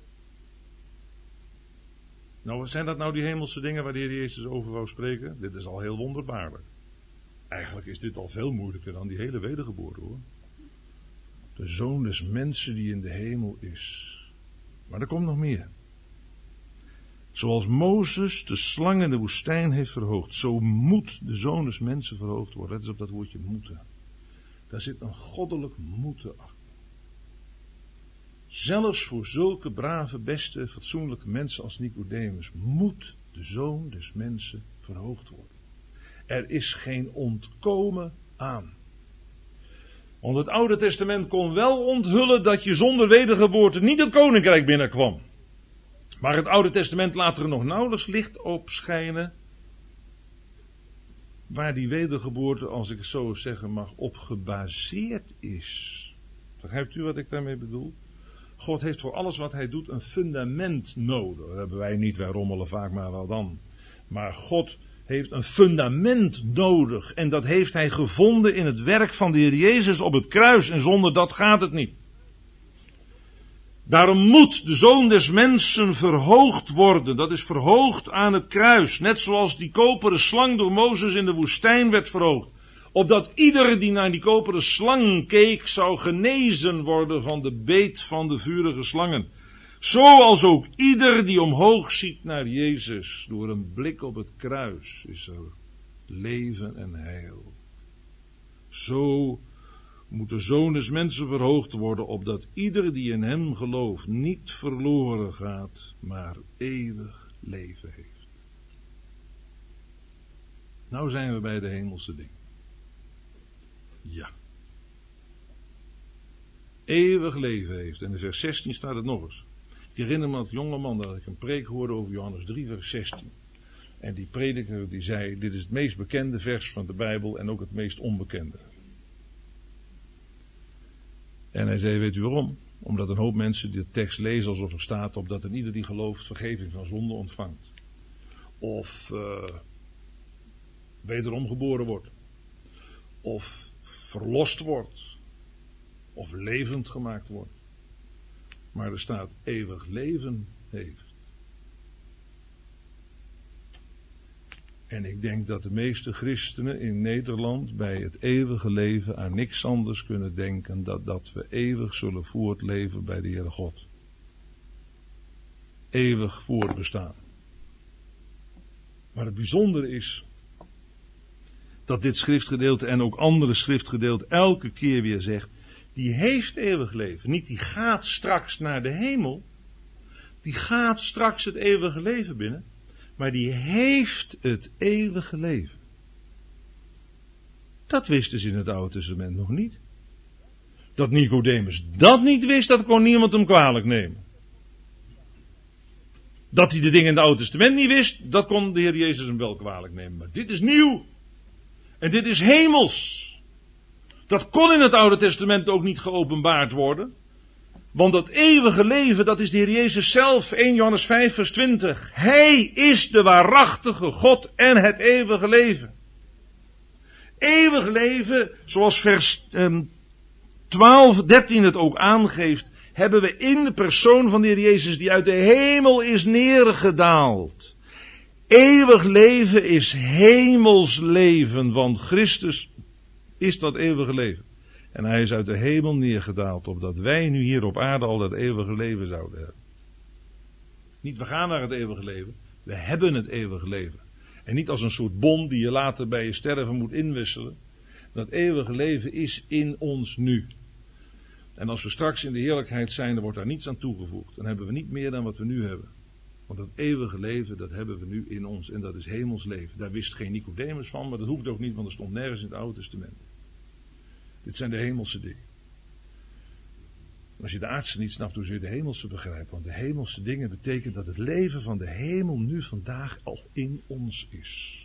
Nou, zijn dat nou die hemelse dingen waar de Heer Jezus over wou spreken? Dit is al heel wonderbaarlijk. Eigenlijk is dit al veel moeilijker dan die hele wedergeboorte, hoor. De zoon des mensen die in de hemel is. Maar er komt nog meer. Zoals Mozes de slang in de woestijn heeft verhoogd, zo moet de zoon des mensen verhoogd worden. Dat is op dat woordje moeten. Daar zit een goddelijk moeten achter. Zelfs voor zulke brave, beste, fatsoenlijke mensen als Nicodemus moet de zoon des mensen verhoogd worden. Er is geen ontkomen aan. Want het Oude Testament kon wel onthullen dat je zonder wedergeboorte niet het koninkrijk binnenkwam. Maar het Oude Testament laat er nog nauwelijks licht op schijnen waar die wedergeboorte, als ik het zo zeggen mag, op gebaseerd is. Begrijpt u wat ik daarmee bedoel? God heeft voor alles wat hij doet een fundament nodig. Dat hebben wij niet, wij rommelen vaak maar wel dan. Maar God heeft een fundament nodig. En dat heeft hij gevonden in het werk van de Heer Jezus op het kruis. En zonder dat gaat het niet. Daarom moet de Zoon des Mensen verhoogd worden. Dat is verhoogd aan het kruis. Net zoals die koperen slang door Mozes in de woestijn werd verhoogd. Opdat ieder die naar die koperen slang keek zou genezen worden van de beet van de vurige slangen. Zoals ook ieder die omhoog ziet naar Jezus door een blik op het kruis is er leven en heil. Zo moet de Zoon des Mensen verhoogd worden, opdat ieder die in hem gelooft niet verloren gaat, maar eeuwig leven heeft. Nou zijn we bij de hemelse dingen. Ja. Eeuwig leven heeft. En in vers 16 staat het nog eens. Ik herinner me als jonge man dat ik een preek hoorde over Johannes 3 vers 16. En die prediker die zei, dit is het meest bekende vers van de Bijbel en ook het meest onbekende. En hij zei, weet u waarom? Omdat een hoop mensen de tekst lezen alsof er staat op dat een ieder die gelooft vergeving van zonde ontvangt. Of wederom geboren wordt. Of verlost wordt. Of levend gemaakt wordt. Maar er staat eeuwig leven heeft. En ik denk dat de meeste christenen in Nederland bij het eeuwige leven aan niks anders kunnen denken dan dat we eeuwig zullen voortleven bij de Heere God. Eeuwig voortbestaan. Maar het bijzondere is dat dit schriftgedeelte en ook andere schriftgedeelten elke keer weer zegt, die heeft eeuwig leven. Niet die gaat straks naar de hemel. Die gaat straks het eeuwige leven binnen. Maar die heeft het eeuwige leven. Dat wisten ze in het Oude Testament nog niet. Dat Nicodemus dat niet wist, dat kon niemand hem kwalijk nemen. Dat hij de dingen in het Oude Testament niet wist, dat kon de Heer Jezus hem wel kwalijk nemen. Maar dit is nieuw. En dit is hemels. Dat kon in het Oude Testament ook niet geopenbaard worden. Want dat eeuwige leven, dat is de Heer Jezus zelf. 1 Johannes 5 vers 20. Hij is de waarachtige God en het eeuwige leven. Eeuwig leven, zoals vers 13 het ook aangeeft, hebben we in de persoon van de Heer Jezus die uit de hemel is neergedaald. Eeuwig leven is hemels leven, want Christus is dat eeuwige leven. En hij is uit de hemel neergedaald, opdat wij nu hier op aarde al dat eeuwige leven zouden hebben. Niet we gaan naar het eeuwige leven, we hebben het eeuwige leven. En niet als een soort bon die je later bij je sterven moet inwisselen. Dat eeuwige leven is in ons nu. En als we straks in de heerlijkheid zijn, dan wordt daar niets aan toegevoegd. Dan hebben we niet meer dan wat we nu hebben. Want dat eeuwige leven, dat hebben we nu in ons. En dat is hemels leven. Daar wist geen Nicodemus van, maar dat hoeft ook niet, want er stond nergens in het Oude Testament. Dit zijn de hemelse dingen. Als je de aardse niet snapt, hoe zul je de hemelse begrijpen? Want de hemelse dingen betekent dat het leven van de hemel nu vandaag al in ons is.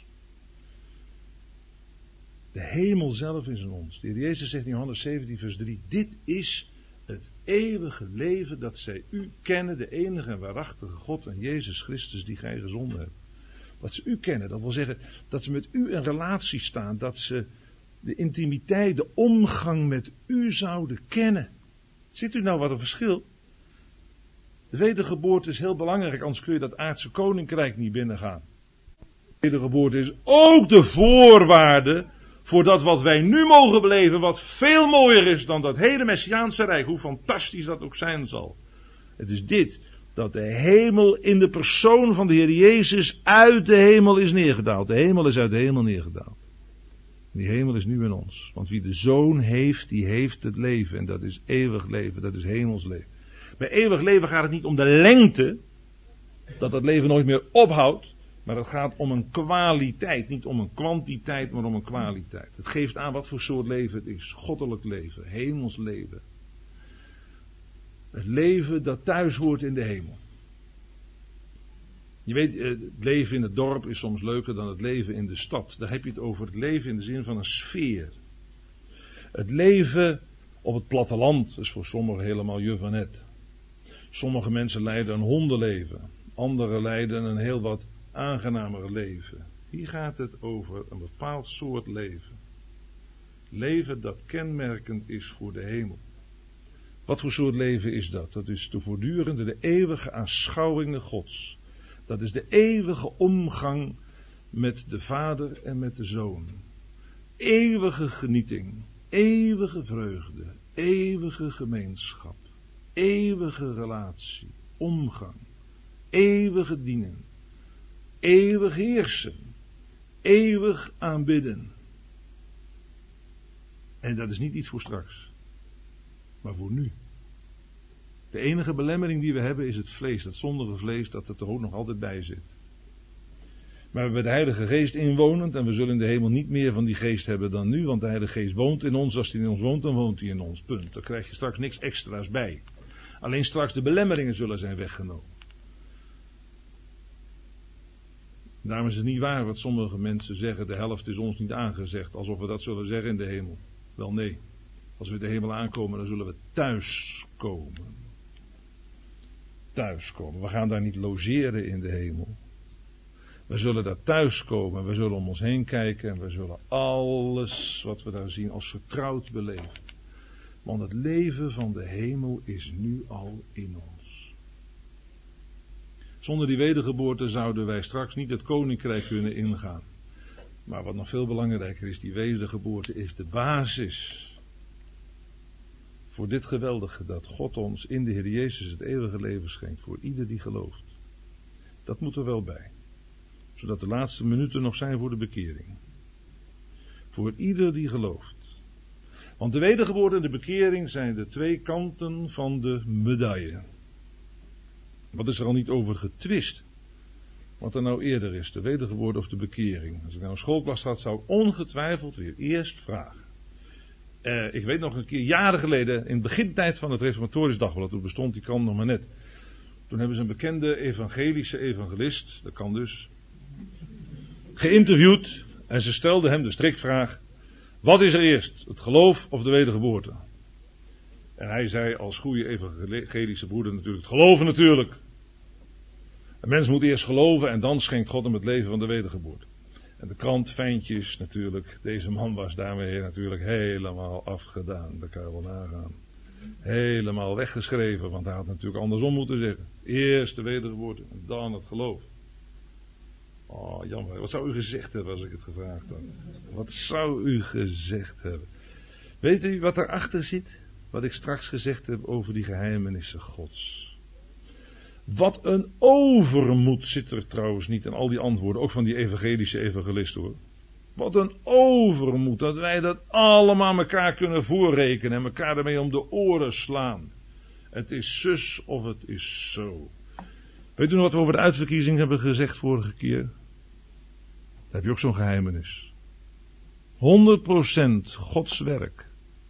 De hemel zelf is in ons. De Heer Jezus zegt in Johannes 17 vers 3. Dit is het eeuwige leven dat zij u kennen, de enige en waarachtige God en Jezus Christus die gij gezonden hebt. Dat ze u kennen, dat wil zeggen dat ze met u in relatie staan, dat ze de intimiteit, de omgang met u zouden kennen. Ziet u nou wat een verschil? De wedergeboorte is heel belangrijk, anders kun je dat aardse koninkrijk niet binnengaan. De wedergeboorte is ook de voorwaarde voor dat wat wij nu mogen beleven, wat veel mooier is dan dat hele Messiaanse rijk, hoe fantastisch dat ook zijn zal. Het is dit, dat de hemel in de persoon van de Heer Jezus uit de hemel is neergedaald. De hemel is uit de hemel neergedaald. Die hemel is nu in ons. Want wie de Zoon heeft, die heeft het leven. En dat is eeuwig leven, dat is hemels leven. Bij eeuwig leven gaat het niet om de lengte, dat dat leven nooit meer ophoudt. Maar het gaat om een kwaliteit, niet om een kwantiteit, maar om een kwaliteit. Het geeft aan wat voor soort leven het is. Goddelijk leven, hemels leven. Het leven dat thuis hoort in de hemel. Je weet, het leven in het dorp is soms leuker dan het leven in de stad. Daar heb je het over het leven in de zin van een sfeer. Het leven op het platteland is voor sommigen helemaal je van het. Sommige mensen leiden een hondenleven. Anderen leiden een heel wat aangenamer leven. Hier gaat het over een bepaald soort leven. Leven dat kenmerkend is voor de hemel. Wat voor soort leven is dat? Dat is de voortdurende, de eeuwige aanschouwingen Gods. Dat is de eeuwige omgang met de Vader en met de Zoon. Eeuwige genieting, eeuwige vreugde, eeuwige gemeenschap, eeuwige relatie, omgang, eeuwige dienen, eeuwig heersen, eeuwig aanbidden. En dat is niet iets voor straks, maar voor nu. De enige belemmering die we hebben is het vlees, dat zondige vlees dat er toch ook nog altijd bij zit. Maar we hebben de Heilige Geest inwonend en we zullen in de hemel niet meer van die geest hebben dan nu, want de Heilige Geest woont in ons. Als hij in ons woont, dan woont hij in ons. Punt. Daar krijg je straks niks extra's bij. Alleen straks de belemmeringen zullen zijn weggenomen. Daarom is het niet waar wat sommige mensen zeggen, de helft is ons niet aangezegd, alsof we dat zullen zeggen in de hemel. Wel nee, als we in de hemel aankomen, dan zullen we thuiskomen. Thuiskomen. We gaan daar niet logeren in de hemel. We zullen daar thuiskomen, we zullen om ons heen kijken en we zullen alles wat we daar zien als vertrouwd beleven. Want het leven van de hemel is nu al in ons. Zonder die wedergeboorte zouden wij straks niet het koninkrijk kunnen ingaan. Maar wat nog veel belangrijker is, die wedergeboorte is de basis voor dit geweldige dat God ons in de Heer Jezus het eeuwige leven schenkt voor ieder die gelooft. Dat moet er wel bij. Zodat de laatste minuten nog zijn voor de bekering. Voor ieder die gelooft. Want de wedergeboorte en de bekering zijn de twee kanten van de medaille. Wat is er al niet over getwist? Wat er nou eerder is, de wedergeboorte of de bekering. Als ik nou een schoolklas had, zou ik ongetwijfeld weer eerst vragen. Ik weet nog een keer, jaren geleden, in de begintijd van het Reformatorisch Dagblad, toen bestond die krant nog maar net. Toen hebben ze een bekende evangelische evangelist, dat kan dus, geïnterviewd. En ze stelden hem de strikvraag: wat is er eerst, het geloof of de wedergeboorte? En hij zei als goede evangelische broeder natuurlijk: het geloven natuurlijk. Een mens moet eerst geloven en dan schenkt God hem het leven van de wedergeboorte. En de krant, fijntjes natuurlijk, deze man was daarmee natuurlijk helemaal afgedaan. Dat kan je wel nagaan. Helemaal weggeschreven, want hij had natuurlijk andersom moeten zeggen. Eerst de wedergeboorte en dan het geloof. Oh, jammer. Wat zou u gezegd hebben als ik het gevraagd had? Wat zou u gezegd hebben? Weet u wat erachter zit? Wat ik straks gezegd heb over die geheimenissen Gods. Wat een overmoed zit er trouwens niet in al die antwoorden, ook van die evangelische evangelisten hoor. Wat een overmoed dat wij dat allemaal elkaar kunnen voorrekenen en elkaar daarmee om de oren slaan. Het is zus of het is zo. Weet u nog wat we over de uitverkiezing hebben gezegd vorige keer? Daar heb je ook zo'n geheimenis. 100% Gods werk.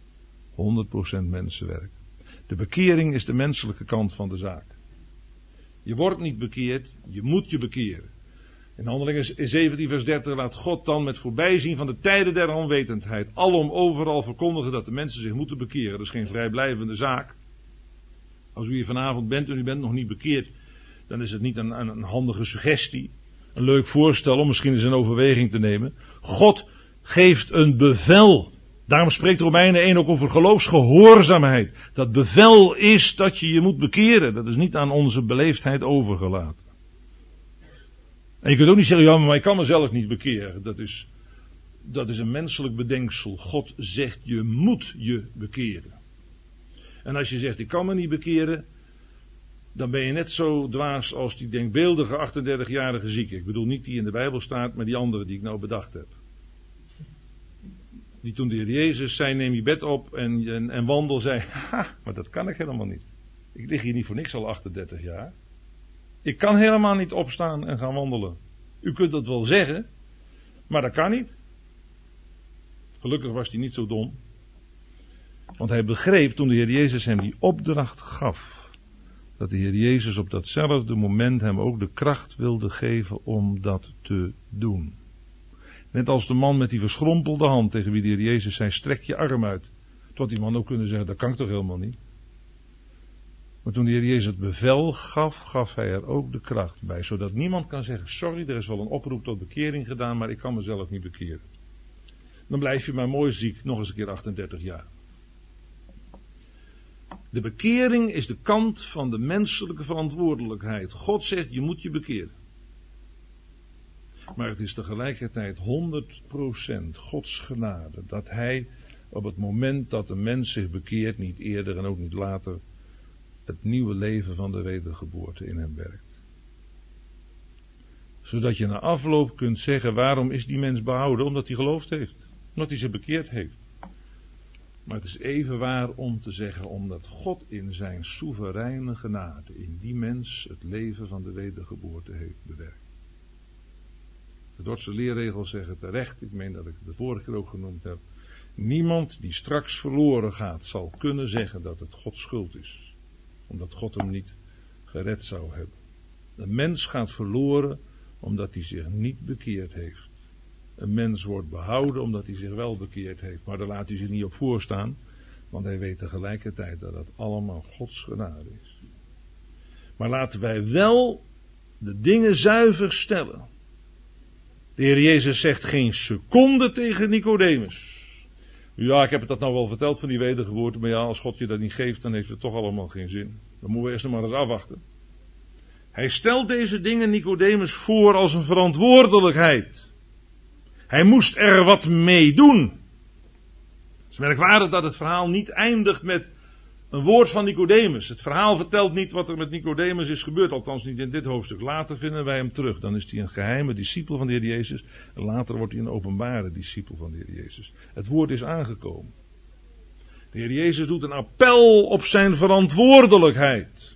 100% mensenwerk. De bekering is de menselijke kant van de zaak. Je wordt niet bekeerd, je moet je bekeren. In Handelingen 17 vers 30 laat God dan met voorbijzien van de tijden der onwetendheid alom overal verkondigen dat de mensen zich moeten bekeren. Dat is geen vrijblijvende zaak. Als u hier vanavond bent en u bent nog niet bekeerd, dan is het niet een handige suggestie. Een leuk voorstel om misschien eens een overweging te nemen. God geeft een bevel. Daarom spreekt Romeinen 1 ook over geloofsgehoorzaamheid. Dat bevel is dat je je moet bekeren. Dat is niet aan onze beleefdheid overgelaten. En je kunt ook niet zeggen, ja, maar ik kan mezelf niet bekeren. Dat is een menselijk bedenksel. God zegt, je moet je bekeren. En als je zegt, ik kan me niet bekeren, dan ben je net zo dwaas als die denkbeeldige 38-jarige zieke. Ik bedoel niet die in de Bijbel staat, maar die andere die ik nou bedacht heb. Die toen de Heer Jezus zei, neem je bed op en wandel, zei, maar dat kan ik helemaal niet. Ik lig hier niet voor niks al 38 jaar. Ik kan helemaal niet opstaan en gaan wandelen. U kunt dat wel zeggen, maar dat kan niet. Gelukkig was hij niet zo dom. Want hij begreep toen de Heer Jezus hem die opdracht gaf, dat de Heer Jezus op datzelfde moment hem ook de kracht wilde geven om dat te doen. Net als de man met die verschrompelde hand tegen wie de Heer Jezus zei, strek je arm uit. Toen had die man ook kunnen zeggen, dat kan ik toch helemaal niet. Maar toen de Heer Jezus het bevel gaf, gaf hij er ook de kracht bij. Zodat niemand kan zeggen, sorry, er is wel een oproep tot bekering gedaan, maar ik kan mezelf niet bekeren. Dan blijf je maar mooi ziek, nog eens een keer 38 jaar. De bekering is de kant van de menselijke verantwoordelijkheid. God zegt, je moet je bekeren. Maar het is tegelijkertijd 100% Gods genade dat hij op het moment dat een mens zich bekeert, niet eerder en ook niet later, het nieuwe leven van de wedergeboorte in hem werkt. Zodat je na afloop kunt zeggen, waarom is die mens behouden? Omdat hij geloofd heeft. Omdat hij zich bekeerd heeft. Maar het is even waar om te zeggen, omdat God in zijn soevereine genade in die mens het leven van de wedergeboorte heeft bewerkt. De Dordtse leerregels zeggen terecht, ik meen dat ik het de vorige keer ook genoemd heb, niemand die straks verloren gaat zal kunnen zeggen dat het Gods schuld is. Omdat God hem niet gered zou hebben. Een mens gaat verloren omdat hij zich niet bekeerd heeft. Een mens wordt behouden omdat hij zich wel bekeerd heeft. Maar daar laat hij zich niet op voorstaan. Want hij weet tegelijkertijd dat het allemaal Gods genade is. Maar laten wij wel de dingen zuiver stellen. De Heer Jezus zegt geen seconde tegen Nicodemus. Ja, ik heb het dat nou wel verteld van die wedergeboorte. Maar ja, als God je dat niet geeft, dan heeft het toch allemaal geen zin. Dan moeten we eerst nog maar eens afwachten. Hij stelt deze dingen Nicodemus voor als een verantwoordelijkheid. Hij moest er wat mee doen. Het is merkwaardig dat het verhaal niet eindigt met een woord van Nicodemus. Het verhaal vertelt niet wat er met Nicodemus is gebeurd. Althans niet in dit hoofdstuk. Later vinden wij hem terug. Dan is hij een geheime discipel van de Heer Jezus. En later wordt hij een openbare discipel van de Heer Jezus. Het woord is aangekomen. De Heer Jezus doet een appel op zijn verantwoordelijkheid.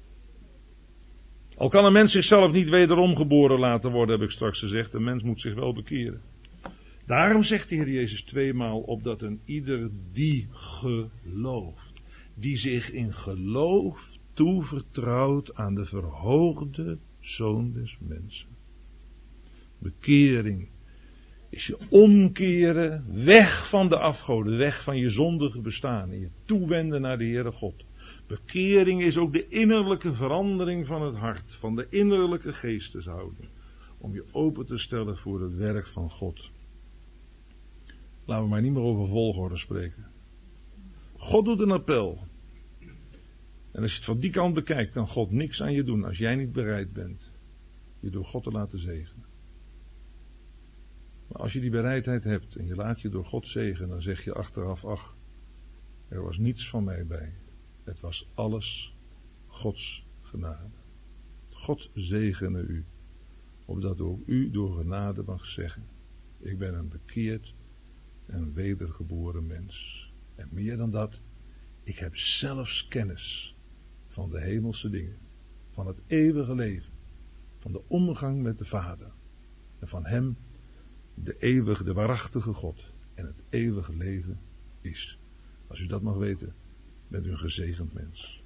Al kan een mens zichzelf niet wederom geboren laten worden, heb ik straks gezegd. Een mens moet zich wel bekeren. Daarom zegt de Heer Jezus tweemaal opdat een ieder die gelooft, die zich in geloof toevertrouwd aan de verhoogde Zoon des mensen. Bekering is je omkeren, weg van de afgoden, weg van je zondige bestaan en je toewenden naar de Heere God. Bekering is ook de innerlijke verandering van het hart, van de innerlijke geesteshouding, om je open te stellen voor het werk van God. Laten we maar niet meer over volgorde spreken. God doet een appel. En als je het van die kant bekijkt, kan God niks aan je doen als jij niet bereid bent je door God te laten zegenen. Maar als je die bereidheid hebt en je laat je door God zegenen, dan zeg je achteraf, ach, er was niets van mij bij. Het was alles Gods genade. God zegene u, opdat ook u door genade mag zeggen, ik ben een bekeerd en wedergeboren mens. En meer dan dat, ik heb zelfs kennis van de hemelse dingen, van het eeuwige leven, van de omgang met de Vader en van Hem, de eeuwige, de waarachtige God en het eeuwige leven is. Als u dat mag weten, bent u een gezegend mens.